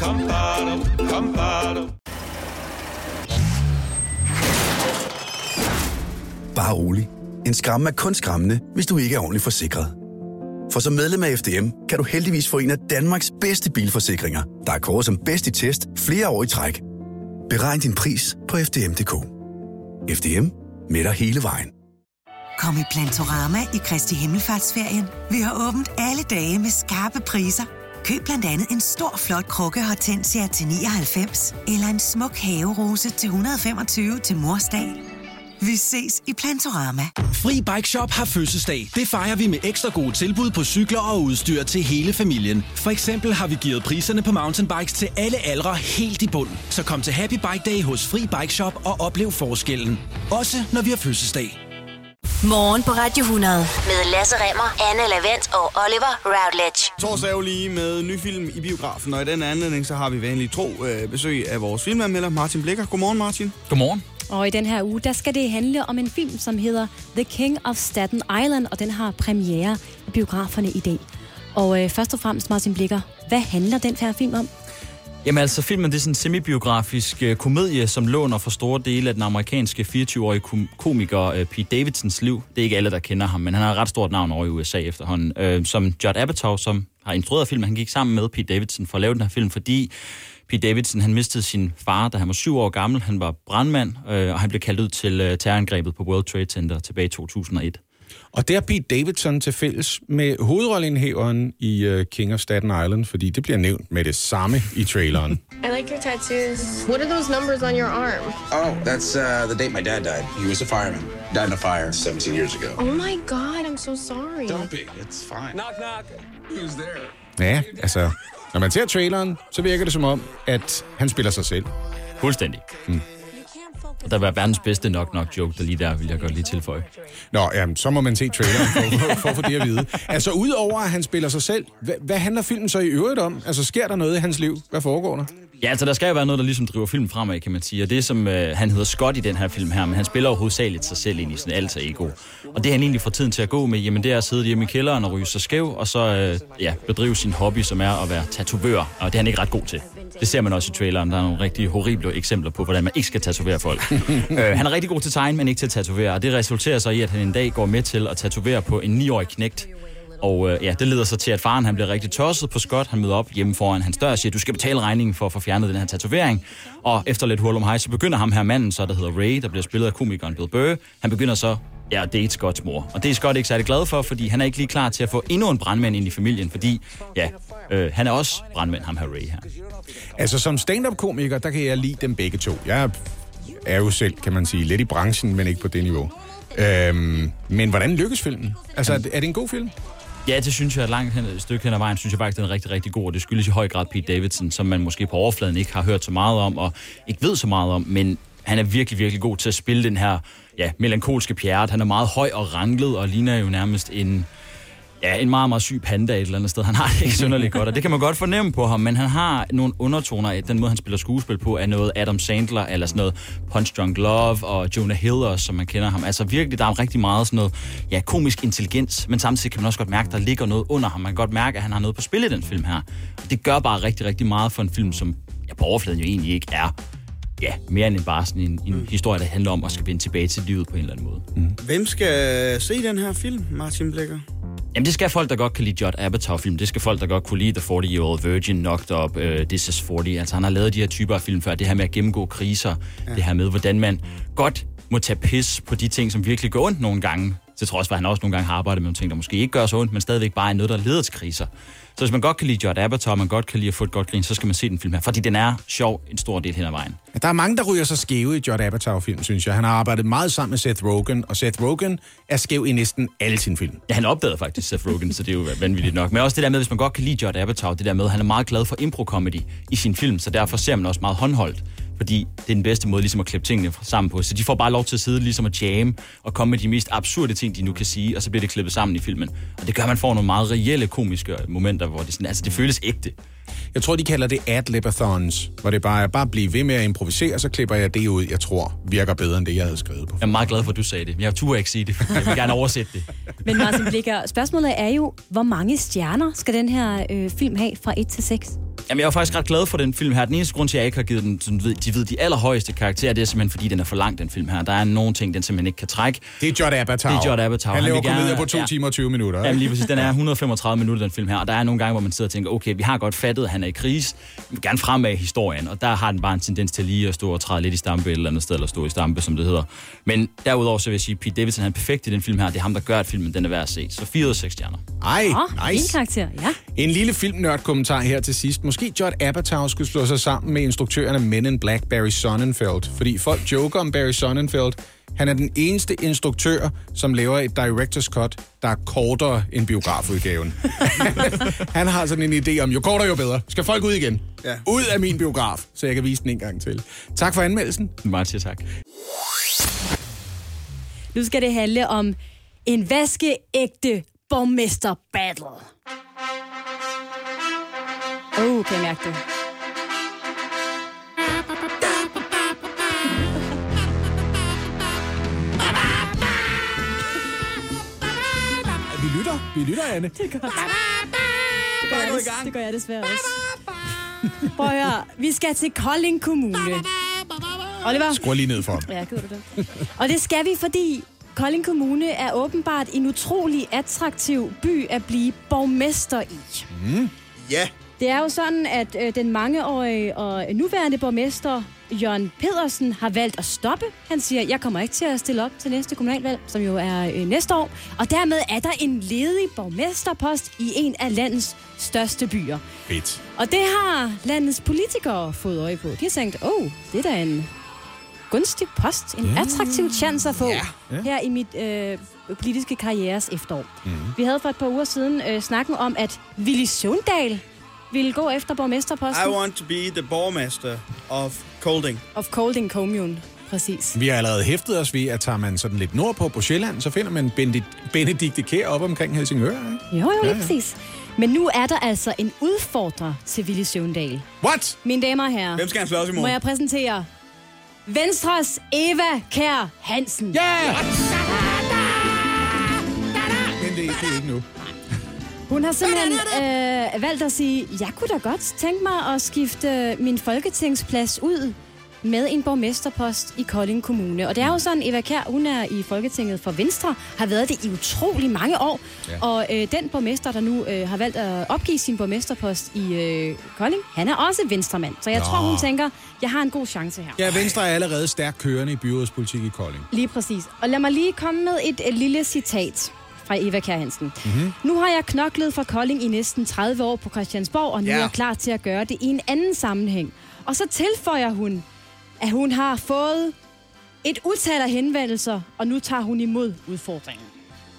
Bare rolig. En skræmme er kun skræmmende, hvis du ikke er ordentligt forsikret. For som medlem af F D M kan du heldigvis få en af Danmarks bedste bilforsikringer, der er kåret som bedst i test flere år i træk. Beregn din pris på f d m punktum d k. F D M med dig hele vejen. Kom i Plantorama i Kristi Himmelfartsferien. Vi har åbent alle dage med skarpe priser. Køb blandt andet en stor, flot krukke hortensia til nioghalvfems, eller en smuk haverose til et hundrede og femogtyve til morsdag. Vi ses i Plantorama. Fri Bike Shop har fødselsdag. Det fejrer vi med ekstra gode tilbud på cykler og udstyr til hele familien. For eksempel har vi givet priserne på mountainbikes til alle aldre helt i bund. Så kom til Happy Bike Day hos Fri Bike Shop og oplev forskellen. Også når vi har fødselsdag. Morgen på Radio hundrede med Lasse Remmer, Anne Lavent og Oliver Routledge. Torsdag er jo lige med ny film i biografen, og i den anledning så har vi vanligt tro øh, besøg af vores filmanmelder Martin Blikker. Godmorgen, Martin. Godmorgen. Og i den her uge, der skal det handle om en film, som hedder The King of Staten Island, og den har premiere i biograferne i dag. Og øh, først og fremmest, Martin Blikker, hvad handler den her film om? Jamen altså, filmen det er sådan en semibiografisk øh, komedie, som låner for store dele af den amerikanske fireogtyve-årige kom- komiker øh, Pete Davidsons liv. Det er ikke alle, der kender ham, men han har et ret stort navn over i U S A efterhånden. Øh, som Judd Apatow, som har instrueret filmen, han gik sammen med Pete Davidson for at lave den her film, fordi Pete Davidson, han mistede sin far, da han var syv år gammel. Han var brandmand, øh, og han blev kaldt ud til øh, terrorangrebet på World Trade Center tilbage i to tusind og et. Og det er Pete Davidson til fælles med hovedrolleindhaveren i uh, King of Staten Island, fordi det bliver nævnt med det samme i traileren. I like your tattoos. What are those numbers on your arm? Oh, that's uh, the day my dad died. He was a fireman. Died in a fire seventeen years ago. Oh my God, I'm so sorry. Don't be. It's fine. Knock, knock. Who's there? Ja, altså, når man ser traileren, så virker det som om, at han spiller sig selv. Fuldstændig. Mm. Der var verdens bedste knock-knock-joke, der lige der, vil jeg godt lige tilføje. Nå, jamen, så må man se traileren for, for, for at få det at vide. Altså, udover at han spiller sig selv, hvad, hvad handler filmen så i øvrigt om? Altså, sker der noget i hans liv? Hvad foregår der? Ja, altså, der skal jo være noget, der ligesom driver filmen fremad, kan man sige. Og det som, øh, han hedder Scott i den her film her, men han spiller jo hovedsageligt sig selv ind i sådan alter ego. Og det han egentlig får tiden til at gå med, jamen det er at sidde hjemme i kælderen og ryge sig skæv, og så øh, ja, bedrive sin hobby, som er at være tatovør. Og det er han ikke ret god til. Det ser man også i traileren. Der er nogle rigtig horrible eksempler på, hvordan man ikke skal tatovere folk. øh, han er rigtig god til tegn, men ikke til at tatovere. Og det resulterer så i, at han en dag går med til at tatovere på en niårig knægt. Og øh, ja, det leder så til, at faren han bliver rigtig tosset på Scott. Han møder op hjemme foran hans dør og siger, du skal betale regningen for at få fjernet den her tatovering. Og efter lidt hul om hej, så begynder ham her manden, så der hedder Ray, der bliver spillet af komikeren Bill Burr. Han begynder så ja, at date Scotts mor. Og det er Scott ikke særlig glad for, fordi han er ikke lige klar til at få endnu en brandmand ind i familien, fordi ja, øh, han er også brandmand, ham her Ray her. Altså som stand-up-komiker, der kan jeg lide dem begge to. Jeg er jo selv, kan man sige, lidt i branchen, men ikke på det niveau. Øhm, men hvordan lykkes filmen? Altså, er det, er det en god film? Ja, det synes jeg langt hen, et stykke hen ad vejen, synes jeg faktisk, den er rigtig, rigtig god. Og det skyldes i høj grad Pete Davidson, som man måske på overfladen ikke har hørt så meget om, og ikke ved så meget om, men han er virkelig, virkelig god til at spille den her ja, melankolske Pjerrot. Han er meget høj og ranglet, og ligner jo nærmest en, Ja, en meget, meget syg panda et eller andet sted. Han har det ikke synderligt godt, og det kan man godt fornemme på ham, men han har nogle undertoner af den måde, han spiller skuespil på, af noget Adam Sandler, eller sådan noget Punch Drunk Love, og Jonah Hill også, som man kender ham. Altså virkelig, der er rigtig meget sådan noget, ja, komisk intelligens, men samtidig kan man også godt mærke, der ligger noget under ham. Man kan godt mærke, at han har noget på spil i den film her. Og det gør bare rigtig, rigtig meget for en film, som ja, på overfladen jo egentlig ikke er ja, mere end bare sådan en, en mm. historie, der handler om at skal vende tilbage til livet på en eller anden måde. Mm. Hvem skal se den her film, Martin Blikker? Jamen, det skal folk, der godt kan lide Judd Apatow-film. Det skal folk, der godt kunne lide The forty-Year-Old Virgin, Knocked Up, uh, This Is forty. Altså, han har lavet de her typer af film før. Det her med at gennemgå kriser. Ja. Det her med, hvordan man godt må tage pis på de ting, som virkelig går ondt nogle gange. Til trods for, at han også nogle gange har arbejdet med nogle ting, der måske ikke gør så ondt, men stadigvæk bare er noget, der leder til kriser. Så hvis man godt kan lide Judd Apatow, og man godt kan lide at få et godt grin, så skal man se den film her. Fordi den er sjov en stor del hen ad vejen. Ja, der er mange, der ryger sig skæve i Judd Apatow-film, synes jeg. Han har arbejdet meget sammen med Seth Rogen, og Seth Rogen er skæv i næsten alle sine film. Ja, han opdagede faktisk Seth Rogen, så det er jo vanvittigt nok. Men også det der med, hvis man godt kan lide Judd Apatow, det der med, at han er meget glad for impro-comedy i sin film, så derfor ser man også meget håndholdt. Fordi det er den bedste måde ligesom at klippe tingene sammen på. Så de får bare lov til at sidde ligesom at jamme og komme med de mest absurde ting, de nu kan sige, og så bliver det klippet sammen i filmen. Og det gør, at man får nogle meget reelle komiske momenter, hvor det, sådan, altså, det føles ægte. Jeg tror, de kalder det ad-libathons, hvor det bare er bare at blive ved med at improvisere, så klipper jeg det ud, jeg tror virker bedre end det, jeg havde skrevet på. Jeg er meget glad for, at du sagde det. Jeg turde ikke sige det. Jeg vil gerne oversætte det. Men Martin Blikker, spørgsmålet er jo, hvor mange stjerner skal den her øh, film have fra et til seks? Jamen, jeg er faktisk ret glad for den film her. Den eneste grund til, at jeg ikke har givet den, sådan, ved, de ved, de allerhøjeste karakterer, det er simpelthen, fordi den er for lang, den film her. Der er nogle ting, den simpelthen ikke kan trække. Det er Judd Apatow. Det er Judd Apatow. Han laver komedier på to ja. timer og tyve minutter. Jamen lige præcis. Den er et hundrede og femogtredive minutter, den film her. Og der er nogle gange, hvor man sidder og tænker, okay, vi har godt fattet, at han er i krise. Vi vil gerne fremad historien. Og der har den bare en tendens til lige at stå og træde lidt i stampe et eller andet sted, eller stå i stampe, som det hedder. Men derudover så vil jeg sige, Pete Davidson han er perfekt i den film her. Det er ham, der gør, at filmen den er værd at se. Så fire ud af seks stjerner. Ej, oh, nice. Karakter, ja. En lille filmnørd-kommentar her til sidst. Måske Judd Apatow skulle slå sig sammen med instruktøren af Men in Black, Barry Sonnenfeld. Fordi folk joker om Barry Sonnenfeld. Han er den eneste instruktør, som laver et director's cut, der er kortere end biografudgaven. Han har sådan en idé om, jo kortere jo bedre. Skal folk ud igen? Ja. Ud af min biograf, så jeg kan vise den en gang til. Tak for anmeldelsen. Meget til tak. Nu skal det handle om en vaskeægte borgmester-battle. Åh, oh, kan jeg mærke det? Vi lytter. Vi lytter, Anne. Det er godt. Det gør, jeg, det gør jeg desværre også. Prøv at høre. Vi skal til Kolding Kommune. Oliver? Skru lige ned for ham. Ja, gør du det. Og det skal vi, fordi Kolding Kommune er åbenbart en utrolig attraktiv by at blive borgmester i. Mm. Ja. Det er jo sådan, at øh, den mangeårige og nuværende borgmester, Jørgen Pedersen, har valgt at stoppe. Han siger, jeg kommer ikke til at stille op til næste kommunalvalg, som jo er øh, næste år. Og dermed er der en ledig borgmesterpost i en af landets største byer. Fedt. Og det har landets politikere fået øje på. De har tænkt, åh, oh, det er da en gunstig post, en yeah. attraktiv chance at få yeah. Yeah. her i mit øh, politiske karrieres efterår. Mm-hmm. Vi havde for et par uger siden øh, snakken om, at Villy Søvndal ville gå efter borgmesterposten. I want to be the borgmester of Kolding. Of Kolding Commune, præcis. Vi har allerede hæftet os ved, at tager man sådan lidt nordpå på Sjælland, så finder man Benedikte Kjær op omkring Helsingør, ikke? Jo, jo, lige ja, ja. præcis. Men nu er der altså en udfordrer til Villy Søvndal. What? Mine damer og herrer. Hvem skal han slås imod? Må jeg præsentere Venstres Eva Kjær Hansen. Ja! Yeah! Men det, det er ikke nu. Hun har simpelthen øh, valgt at sige, jeg kunne da godt tænke mig at skifte min folketingsplads ud med en borgmesterpost i Kolding Kommune. Og det er jo sådan, Eva Kjær, hun er i Folketinget for Venstre, har været det i utrolig mange år. Ja. Og øh, den borgmester, der nu øh, har valgt at opgive sin borgmesterpost i øh, Kolding, han er også venstremand. Så jeg Nå. tror, hun tænker, jeg har en god chance her. Ja, Venstre er allerede stærkt kørende i byrådspolitik i Kolding. Lige præcis. Og lad mig lige komme med et, et lille citat fra Eva Kjær Hansen. Mm-hmm. Nu har jeg knoklet for Kolding i næsten tredive år på Christiansborg, og nu yeah. er jeg klar til at gøre det i en anden sammenhæng. Og så tilføjer hun, at hun har fået et utal af henvendelser, og nu tager hun imod udfordringen.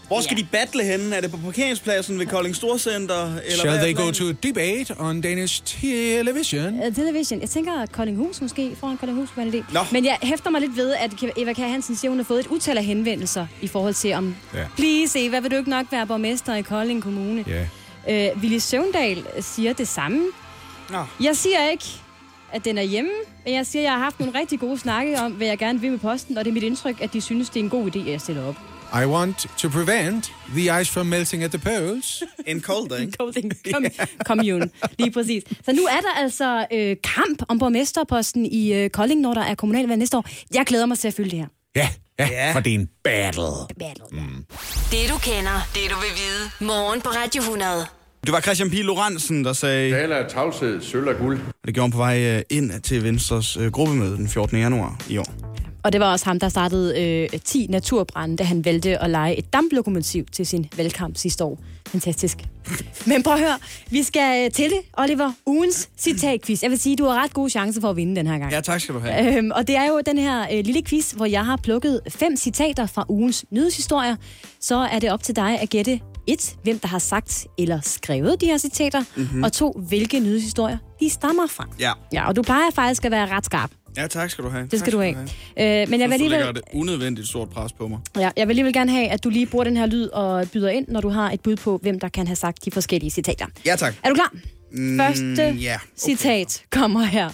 Hvor skal ja. de battle henne? Er det på parkeringspladsen ved Kolding Storcenter? Eller Shall they go to a debate on Danish television? Uh, television. Jeg tænker, at Koldinghus måske, foran Koldinghus var en idé. Nå. Men jeg hæfter mig lidt ved, at Eva Kjær Hansen siger, hun har fået et utal af henvendelser i forhold til om, ja. please Eva, vil du ikke nok være borgmester i Kolding Kommune? Ja. Uh, Willy Søvndal siger det samme. Nå. Jeg siger ikke, at den er hjemme, men jeg siger, at jeg har haft nogle rigtig gode snakke om, hvad jeg gerne vil med posten, og det er mit indtryk, at de synes, det er en god idé, at jeg stiller op. I want to prevent the ice from melting at the poles. In Kolding. Kolding Commune, lige præcis. Så nu er der altså øh, kamp om borgmesterposten i øh, Kolding, når der er kommunalvalg næste år. Jeg glæder mig til at følge det her. Ja, ja, ja. For det er en battle. battle ja. mm. Det du kender, det du vil vide. Morgen på Radio hundrede. Det var Christian Pihl Lorentzen, der sagde... Tale af tavshed, sølv og guld. Det gjorde han på vej ind til Venstres øh, gruppemøde den fjortende januar i år. Og det var også ham, der startede øh, ti naturbrande, da han valgte at lege et damplokomotiv til sin valgkamp sidste år. Fantastisk. Men prøv at høre, vi skal til det, Oliver. Ugens citatquiz. Jeg vil sige, du har ret gode chancer for at vinde den her gang. Ja, tak skal du have. Øhm, og det er jo den her øh, lille quiz, hvor jeg har plukket fem citater fra ugens nyhedshistorier. Så er det op til dig at gætte et, hvem der har sagt eller skrevet de her citater, mm-hmm. og to, hvilke nyhedshistorier de stammer fra. Ja. Ja, og du plejer faktisk at være ret skarp. Ja, tak skal du have. Det skal tak du have. have. Øh, men jeg vil alligevel... lægger det unødvendigt stort pres på mig. Ja, jeg vil alligevel gerne have, at du lige bruger den her lyd og byder ind, når du har et bud på, hvem der kan have sagt de forskellige citater. Ja, tak. Er du klar? Mm, Første yeah, okay. citat kommer her.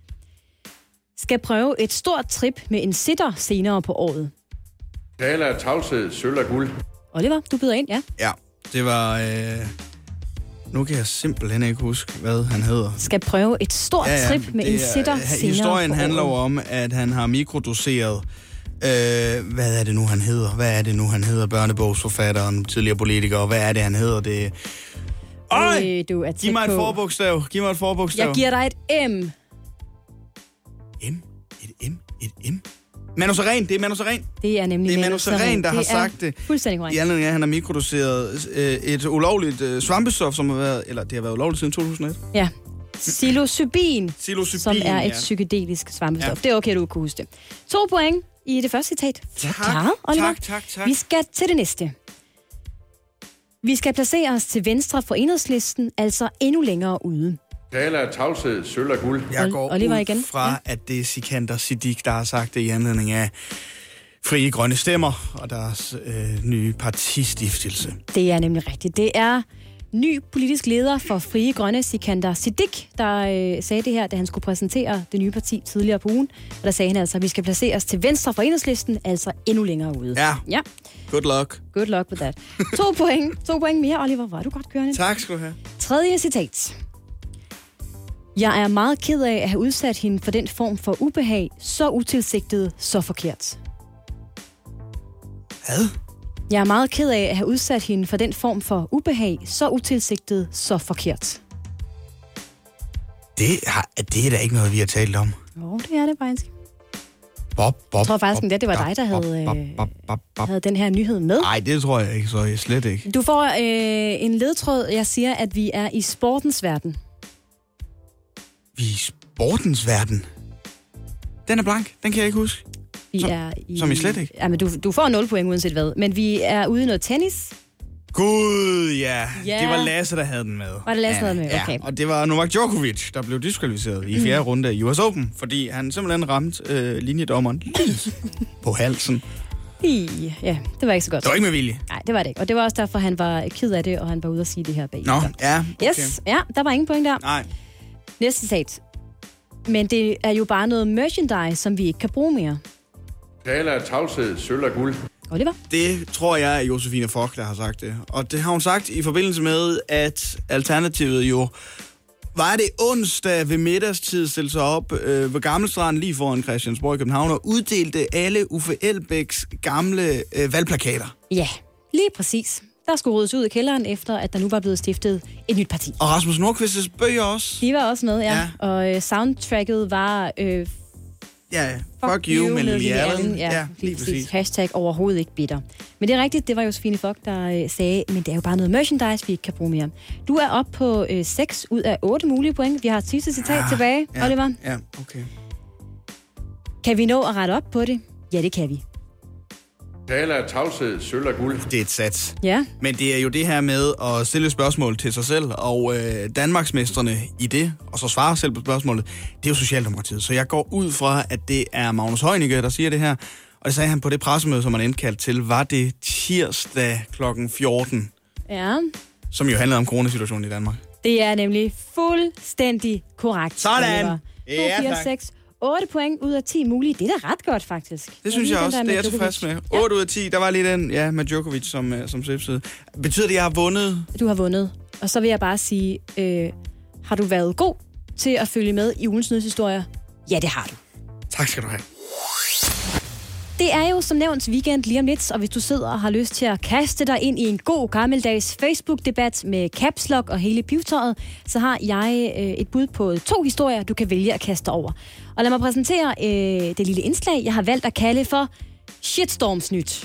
Skal prøve et stort trip med en sitter senere på året. Tale af tavshed, sølv og guld. Oliver, du byder ind, ja? Ja, det var... Øh... Nu kan jeg simpelthen ikke huske, hvad han hedder. Skal prøve et stort ja, ja, trip med en sitter senere Historien handler jo om, at han har mikrodoseret... Øh, hvad er det nu, han hedder? Hvad er det nu, han hedder? Børnebogsforfatteren, tidligere politiker. Hvad er det, han hedder? Det... Øj! Øh, du er Giv mig et forbogstav. Giv mig et forbogstav. Jeg giver dig et M. M? Et M? Et M? Manu Sareen, det er Manu Sareen. Det er nemlig det er Manu Sareen, der det har sagt det. Fuldstændig korrekt. I anledning af, at han har mikrodoseret øh, et ulovligt øh, svampestof, som har været, eller det har været ulovligt siden to tusind og et. Ja. Psilocybin, Psilocybin som er et ja. psykedelisk svampestof. Ja. Det er okay, du kan huske det. To point i det første citat. Tak, Klar, Oliver. tak, tak, tak. Vi skal til det næste. Vi skal placere os til venstre for Enhedslisten, altså endnu længere ude. Tale af tavshed, sølv og guld. Jeg går Oliver ud igen. fra, ja. at det er Sikander Siddiq, der har sagt det i anledning af Frie Grønne Stemmer og deres øh, nye partistiftelse. Det er nemlig rigtigt. Det er ny politisk leder for Frie Grønne, Sikander Siddiq, der øh, sagde det her, da han skulle præsentere det nye parti tidligere på ugen. Og der sagde han altså, at vi skal placere os til venstre for Enhedslisten, altså endnu længere ude. Ja. Ja. Good luck. Good luck with that. To point. To point mere, Oliver. Hvor er du godt kørende. Tak skal du have. Tredje citat. Jeg er meget ked af at have udsat hende for den form for ubehag, så utilsigtet, så forkert. Hvad? Jeg er meget ked af at have udsat hende for den form for ubehag, så utilsigtet, så forkert. Det, har, det er da ikke noget, vi har talt om. Jo, det er det faktisk. Bob, bob, jeg tror faktisk, bob, at det var dig, der havde, bob, bob, bob, bob. havde den her nyhed med. Nej, det tror jeg ikke, så jeg slet ikke. Du får øh, en ledtråd. Jeg siger, at vi er i sportens verden. Vi er i sportens verden? Den er blank, den kan jeg ikke huske. Vi som, er i, som I slet ikke? Ja, men du, du får nul point uanset hvad. Men vi er ude i noget tennis. Gud, ja. ja. Det var Lasse, der havde den med. Var det Lasse, der havde den med? Okay. Ja, og det var Novak Djokovic, der blev diskvalificeret i fjerde mm. runde af U S Open, fordi han simpelthen ramte øh, linjedommeren på halsen. I, ja, det var ikke så godt. Det var ikke med vilje. Nej, det var det ikke. Og det var også derfor, han var ked af det, og han var ude at sige det her bag. Nå, ja, okay. Yes, ja, der var ingen point der. Nej. Næste citat. Men det er jo bare noget merchandise, som vi ikke kan bruge mere. Tale af tavshed, sølv og guld. Oliver? Det tror jeg er Josefine Fock, der har sagt det. Og det har hun sagt i forbindelse med, at Alternativet jo var det onsdag ved middagstid stille sig op øh, ved Gammelstrand lige foran Christiansborg i København og uddelte alle Uffe Elbæks gamle øh, valgplakater. Ja, lige præcis. Der skulle ryddes ud i kælderen, efter at der nu var blevet stiftet et nyt parti. Og Rasmus Nordqvists bøger også. De var også med, ja. ja. Og øh, soundtracket var... Øh, Ja, fuck, fuck you, med Lily Allen. Ja, ja, lige præcis. præcis. Hashtag overhovedet ikke bitter. Men det er rigtigt, det var Josefine Fock, der øh, sagde, men det er jo bare noget merchandise, vi ikke kan bruge mere. Du er oppe på øh, seks ud af otte mulige point. Vi har et sidste citat ah, tilbage, ja, Oliver. Ja, okay. Kan vi nå at rette op på det? Ja, det kan vi. Tale af tavshed, sølv og guld. Det er et sats. Ja. Men det er jo det her med at stille spørgsmål til sig selv, og øh, Danmarksmestrene i det, og så svare selv på spørgsmålet, det er jo Socialdemokratiet. Så jeg går ud fra, at det er Magnus Heunicke, der siger det her, og det sagde han på det pressemøde, som han indkaldt til, var det tirsdag klokken fjorten, Ja. som jo handlede om coronasituationen i Danmark. Det er nemlig fuldstændig korrekt. Sådan! Ja, fire, seks, otte point ud af ti mulige. Det er da ret godt, faktisk. Det synes jeg, jeg også. Det er jeg tilfreds med. Ja. otte ud af ti. Der var lige den, ja, med Djokovic som, som svipsede. Betyder det, at jeg har vundet? Du har vundet. Og så vil jeg bare sige, øh, har du været god til at følge med i ugens nyhedshistorier? Ja, det har du. Tak skal du have. Det er jo som nævnt weekend lige om lidt, og hvis du sidder og har lyst til at kaste dig ind i en god gammeldags Facebook-debat med caps lock og hele pivetøjet, så har jeg øh, et bud på to historier, du kan vælge at kaste over. Og lad mig præsentere øh, det lille indslag, jeg har valgt at kalde for Shitstorms-nyt.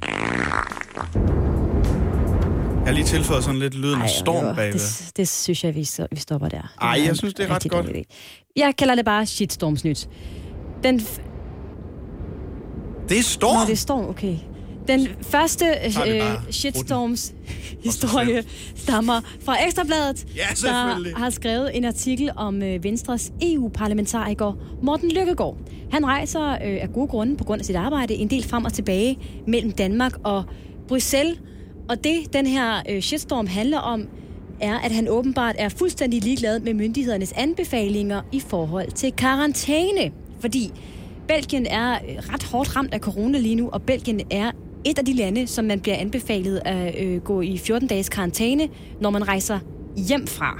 Jeg har lige tilføjet sådan lidt lyden af storm bagved. Det, det synes jeg, vi, vi stopper der. Ej, jeg synes, det er ret godt. Jeg kalder det bare Shitstorms-nyt. Den... F- Det er storm? Nå, det er storm, okay. Den første øh, shitstorms-historie stammer fra Ekstrabladet, ja, der har skrevet en artikel om øh, Venstres E U-parlamentariker Morten Løkkegaard. Han rejser øh, af gode grunde på grund af sit arbejde en del frem og tilbage mellem Danmark og Bruxelles. Og det, den her øh, shitstorm handler om, er, at han åbenbart er fuldstændig ligeglad med myndighedernes anbefalinger i forhold til karantæne. Fordi Belgien er ret hårdt ramt af corona lige nu, og Belgien er et af de lande, som man bliver anbefalet at øh, gå i fjorten dages karantæne, når man rejser hjem fra.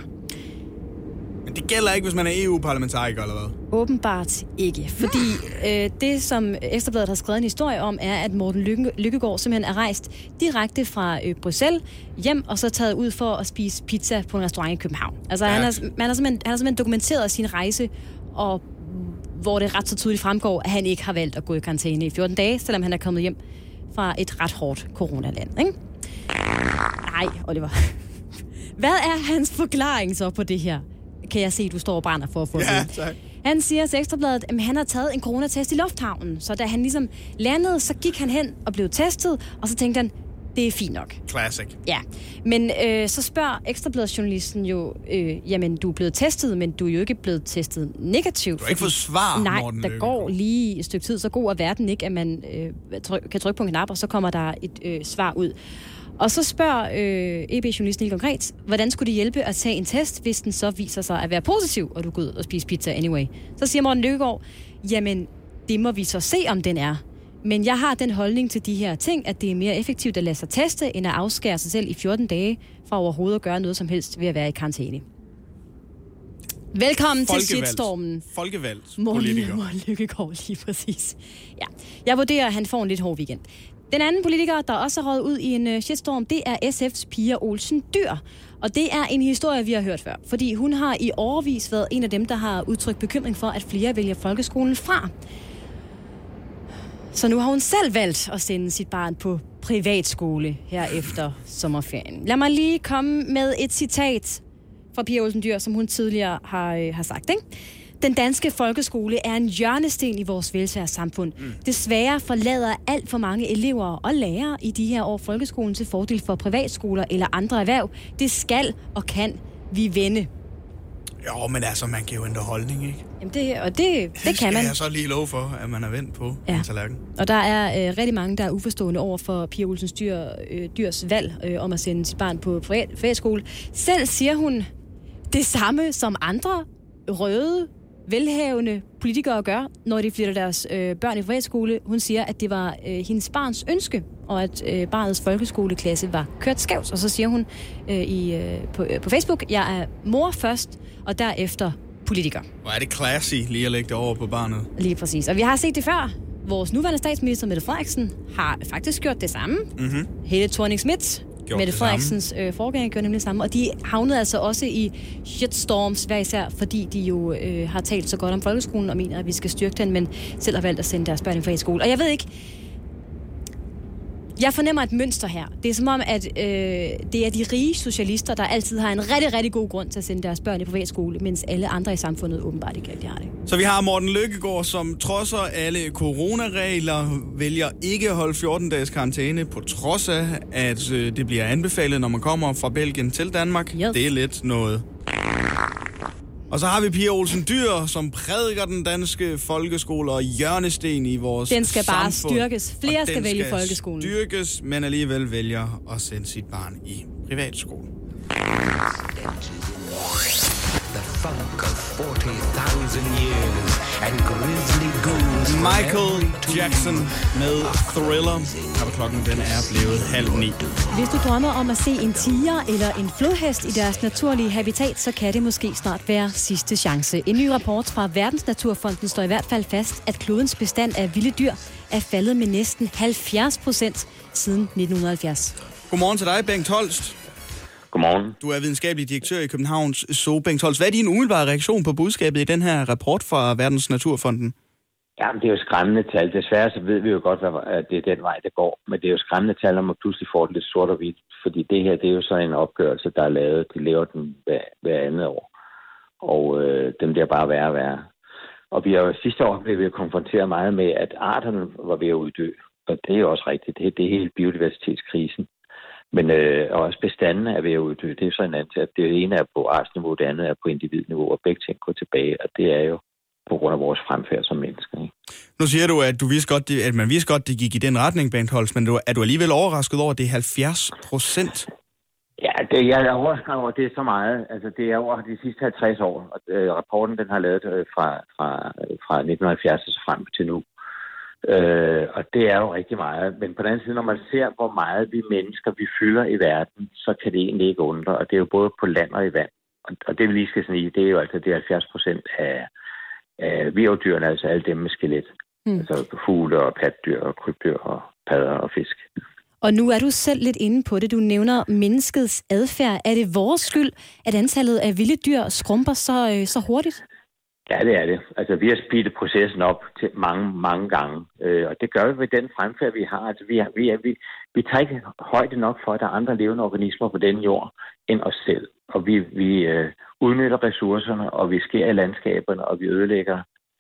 Men det gælder ikke, hvis man er E U-parlamentariker, eller hvad? Åbenbart ikke, fordi øh, det, som Ekstrabladet har skrevet en historie om, er, at Morten Lykke, Lykkegaard simpelthen er rejst direkte fra øh, Bruxelles hjem, og så taget ud for at spise pizza på en restaurant i København. Altså, ja. han, har, han, har simpelthen, han har simpelthen dokumenteret sin rejse, og hvor det ret så tydeligt fremgår, at han ikke har valgt at gå i karantæne i fjorten dage, selvom han er kommet hjem fra et ret hårdt coronaland, ikke? Nej, Oliver. Hvad er hans forklaring så på det her? Kan jeg se, du står og brænder for at få ja, det. Tak. Han siger til Ekstrabladet, at han har taget en coronatest i lufthavnen, så da han ligesom landede, så gik han hen og blev testet, og så tænkte han, det er fint nok. Classic. Ja, men øh, så spørger Ekstrabladet-journalisten jo, øh, jamen du er blevet testet, men du er jo ikke blevet testet negativt. Du har ikke fået svar, Nej, Morten der Løkkegaard. går lige et stykke tid, så god er verden ikke, at man øh, tryk, kan trykke på en knap, og så kommer der et øh, svar ud. Og så spørger øh, E B-journalisten helt konkret, hvordan skulle det hjælpe at tage en test, hvis den så viser sig at være positiv, og du går ud og spiser pizza anyway. Så siger Morten Løkkegaard, jamen det må vi så se, om den er. Men jeg har den holdning til de her ting, at det er mere effektivt at lade sig teste, end at afskære sig selv i fjorten dage, fra overhovedet at gøre noget som helst ved at være i karantæne. Velkommen Folkevalgt. til shitstormen. Folkevalgt politiker. Morten Løkkegaard, lige præcis. Ja. Jeg vurderer, at han får en lidt hård weekend. Den anden politiker, der også har røget ud i en uh, shitstorm, det er S F's Pia Olsen Dyhr. Og det er en historie, vi har hørt før. Fordi hun har i årevis været en af dem, der har udtrykt bekymring for, at flere vælger folkeskolen fra. Så nu har hun selv valgt at sende sit barn på privatskole her efter sommerferien. Lad mig lige komme med et citat fra Pia Olsen Dyhr, som hun tidligere har, øh, har sagt, ikke? Den danske folkeskole er en hjørnesten i vores velfærdssamfund. Mm. Desværre forlader alt for mange elever og lærere i de her år folkeskolen til fordel for privatskoler eller andre erhverv. Det skal og kan vi vende. Jo, men altså, man kan jo ændre holdning, ikke? Jamen det, og det, det, det kan man. Det jeg så lige lov for, at man er vendt på ja. en tallerken. Og der er øh, rigtig mange, der er uforstående over for Pia Olsen Dyhr, øh, Dyhrs valg øh, om at sende sit barn på privatskole. Selv siger hun det samme, som andre røde, velhavende politikere gør, når de flytter deres øh, børn i privatskole. Hun siger, at det var øh, hendes barns ønske, og at øh, barnets folkeskoleklasse var kørt skævt. Og så siger hun øh, i, øh, på, øh, på Facebook, jeg er mor først, og derefter politiker. Hvor er det classy lige at lægge det over på barnet. Lige præcis. Og vi har set det før. Vores nuværende statsminister, Mette Frederiksen, har faktisk gjort det samme. Mm-hmm. Helle Thorning-Schmidt, Mette Frederiksens øh, forgænger, gjorde nemlig det samme. Og de havnede altså også i shitstorms hver især, fordi de jo øh, har talt så godt om folkeskolen og mener, at vi skal styrke den, men selv har valgt at sende deres børn i privatskole. Og jeg ved ikke, Jeg fornemmer et mønster her. Det er som om, at øh, det er de rige socialister, der altid har en rigtig, rigtig god grund til at sende deres børn i privatskole, mens alle andre i samfundet åbenbart ikke rigtig har det. Så vi har Morten Løkkegaard, som trodser alle coronaregler, vælger ikke at holde fjorten dages karantæne, på trods af, at øh, det bliver anbefalet, når man kommer fra Belgien til Danmark. Yes. Det er lidt noget. Og så har vi Pia Olsen Dyhr, som prædiker den danske folkeskole og hjørnesten i vores samfund. Den skal bare samfund. styrkes. Flere skal vælge skal folkeskolen. styrkes, men alligevel vælger at sende sit barn i privatskole. Michael Jackson med Thriller. Klokken den er blevet halv ni. Hvis du drømmer om at se en tiger eller en flodhest i deres naturlige habitat, så kan det måske snart være sidste chance. En ny rapport fra Verdensnaturfonden står i hvert fald fast, at klodens bestand af vilde dyr er faldet med næsten halvfjerds procent siden nitten halvfjerds. Godmorgen til dig, Bengt Holst. Godmorgen. Du er videnskabelig direktør i Københavns Zoo. Bengt Holst, hvad er din umiddelbare reaktion på budskabet i den her rapport fra Verdens Naturfonden? Jamen, det er jo skræmmende tal. Desværre så ved vi jo godt, at det er den vej, det går. Men det er jo skræmmende tal, om man pludselig får det lidt sort og hvidt. Fordi det her, det er jo sådan en opgørelse, der er lavet. De laver den hver, hver andet år. Og øh, dem bliver bare værre og værre. Og vi har jo sidste år blevet konfronteret meget med, at arterne var ved at uddø. Og det er jo også rigtigt. Det, det er hele biodiversitetskrisen. Men øh, også bestanden er ved at uddø. Det er jo sådan, at det ene er på artsniveau, det andet er på individniveau, og begge ting går tilbage. Og det er jo på grund af vores fremfærd som mennesker. Ikke? Nu siger du, at, du vidste godt, at man vidste godt, det gik i den retning, Bengt Holst, men er du alligevel overrasket over, at det er halvfjerds procent? Ja, det, jeg er overrasket over, det er så meget. Altså, det er over de sidste halvtreds år, og øh, rapporten den har lavet øh, fra, fra, fra nitten halvfjerds og frem til nu. Øh, og det er jo rigtig meget. Men på den anden side, når man ser, hvor meget vi mennesker, vi fylder i verden, så kan det egentlig ikke undre. Og det er jo både på land og i vand. Og, og det vi lige skal sige, det er jo altså det er halvfjerds procent af af virveldyrene, altså alle dem med skelet. Mm. Altså fugle og patdyr og krybdyr og padder og fisk. Og nu er du selv lidt inde på det. Du nævner menneskets adfærd. Er det vores skyld, at antallet af vilde dyr skrumper så, øh, så hurtigt? Ja, det er det. Altså, vi har speedet processen op til mange, mange gange. Øh, og det gør vi ved den fremfærd, vi har. Altså, vi, har, vi, er, vi, vi tager ikke højde nok for, at der er andre levende organismer på den jord end os selv. Og vi, vi øh, udnytter ressourcerne, og vi skærer i landskaberne, og vi ødelægger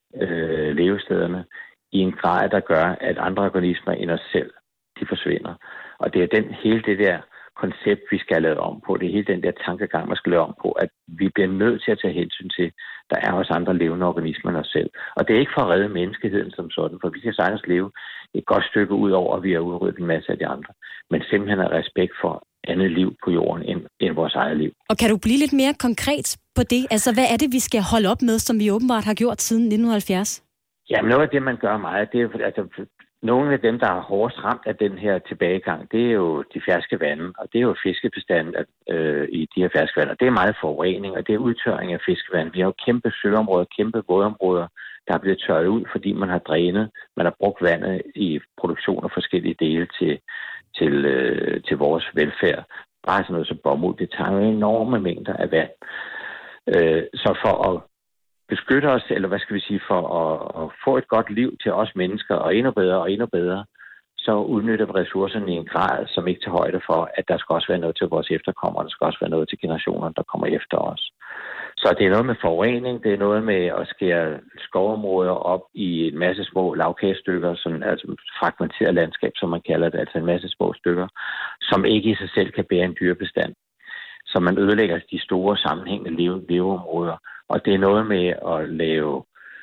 øh, levestederne i en grad, der gør, at andre organismer end os selv, de forsvinder. Og det er den, hele det der koncept, vi skal have lavet om på. Det er hele den der tankegang, man skal lave om på, at vi bliver nødt til at tage hensyn til, der er også andre levende organismer end os selv. Og det er ikke for at redde menneskeheden som sådan, for vi kan sagtens leve et godt stykke ud over, at vi har udryddet en masse af de andre. Men simpelthen af respekt for andet liv på jorden end, end vores eget liv. Og kan du blive lidt mere konkret på det? Altså, hvad er det, vi skal holde op med, som vi åbenbart har gjort siden nitten halvfjerds? Jamen, noget af det, man gør meget, det er altså, nogle af dem, der er hårdest ramt af den her tilbagegang, det er jo de ferske vande, og det er jo fiskebestanden øh, i de her ferske vande. Og det er meget forurening, og det er udtørring af fiskevand. Vi har jo kæmpe søområder, kæmpe vådområder, der er blevet tørret ud, fordi man har drænet, man har brugt vandet i produktion af forskellige dele til, til, øh, til vores velfærd. Bare sådan noget som bomuld, det tager jo enorme mængder af vand. Øh, så for at beskytte os, eller hvad skal vi sige, for at, at få et godt liv til os mennesker, og endnu bedre og endnu bedre, så udnytter vi ressourcerne i en grad, som ikke tager højde for, at der skal også være noget til vores efterkommere, der skal også være noget til generationerne, der kommer efter os. Så det er noget med forurening, det er noget med at skære skovområder op i en masse små lavkagestykker, sådan, altså fragmenteret landskab, som man kalder det, altså en masse små stykker, som ikke i sig selv kan bære en dyrebestand. Så man ødelægger de store sammenhængende leve, leveområder. Og det er noget med at lave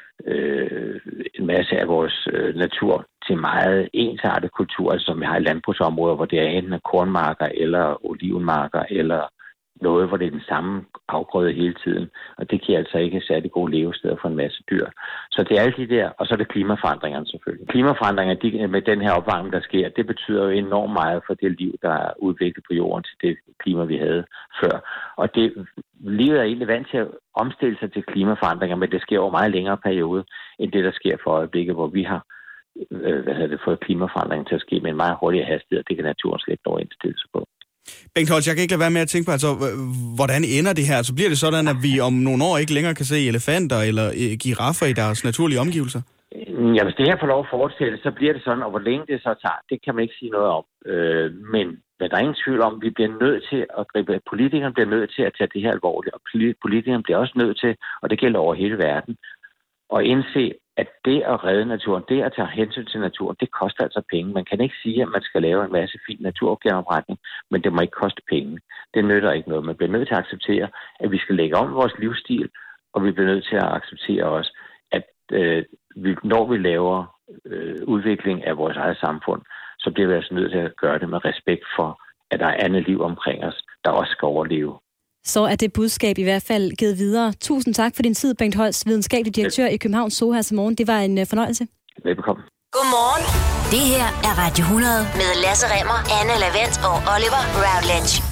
øh, en masse af vores øh, natur til meget ensartet kultur, altså som vi har i landbrugsområder, hvor det er enten kornmarker eller olivenmarker, eller noget, hvor det er den samme afgrøde hele tiden. Og det giver altså ikke særlig gode levesteder for en masse dyr. Så det er alle de der, og så er det klimaforandringerne selvfølgelig. Klimaforandringer de, med den her opvarmning, der sker, det betyder jo enormt meget for det liv, der er udviklet på jorden til det klima, vi havde før. Og det, livet er egentlig vant til at omstille sig til klimaforandringer, men det sker over meget længere periode, end det, der sker for øjeblikket, hvor vi har øh, hvad hedder det, fået klimaforandringen til at ske med en meget hurtigere hastighed, og det kan naturen slet ikke dog indstille sig på. Bengt Holst, jeg kan ikke lade være med at tænke på, altså, hvordan ender det her? Så bliver det sådan, at vi om nogle år ikke længere kan se elefanter eller giraffer i deres naturlige omgivelser? Ja, hvis det her får lov at fortsætte, så bliver det sådan, og hvor længe det så tager, det kan man ikke sige noget om. Øh, men, men der er ingen tvivl om, at vi bliver nødt til at gribe, politikerne bliver nødt til at tage det her alvorligt, og politikerne bliver også nødt til, og det gælder over hele verden, at indse, at det at redde naturen, det at tage hensyn til naturen, det koster altså penge. Man kan ikke sige, at man skal lave en masse fin naturgenopretning, men det må ikke koste penge. Det nytter ikke noget. Man bliver nødt til at acceptere, at vi skal lægge om vores livsstil, og vi bliver nødt til at acceptere også, at øh, vi, når vi laver øh, udvikling af vores eget samfund, så bliver vi altså nødt til at gøre det med respekt for, at der er andet liv omkring os, der også skal overleve. Så er det budskab i hvert fald givet videre. Tusind tak for din tid, Bengt Holst, videnskabelig direktør i Københavns Zoo her til morgen. Det var en fornøjelse. Velbekomme. Godmorgen. Det her er Radio hundrede med Lasse Remmer, Anne Lavent og Oliver Routledge.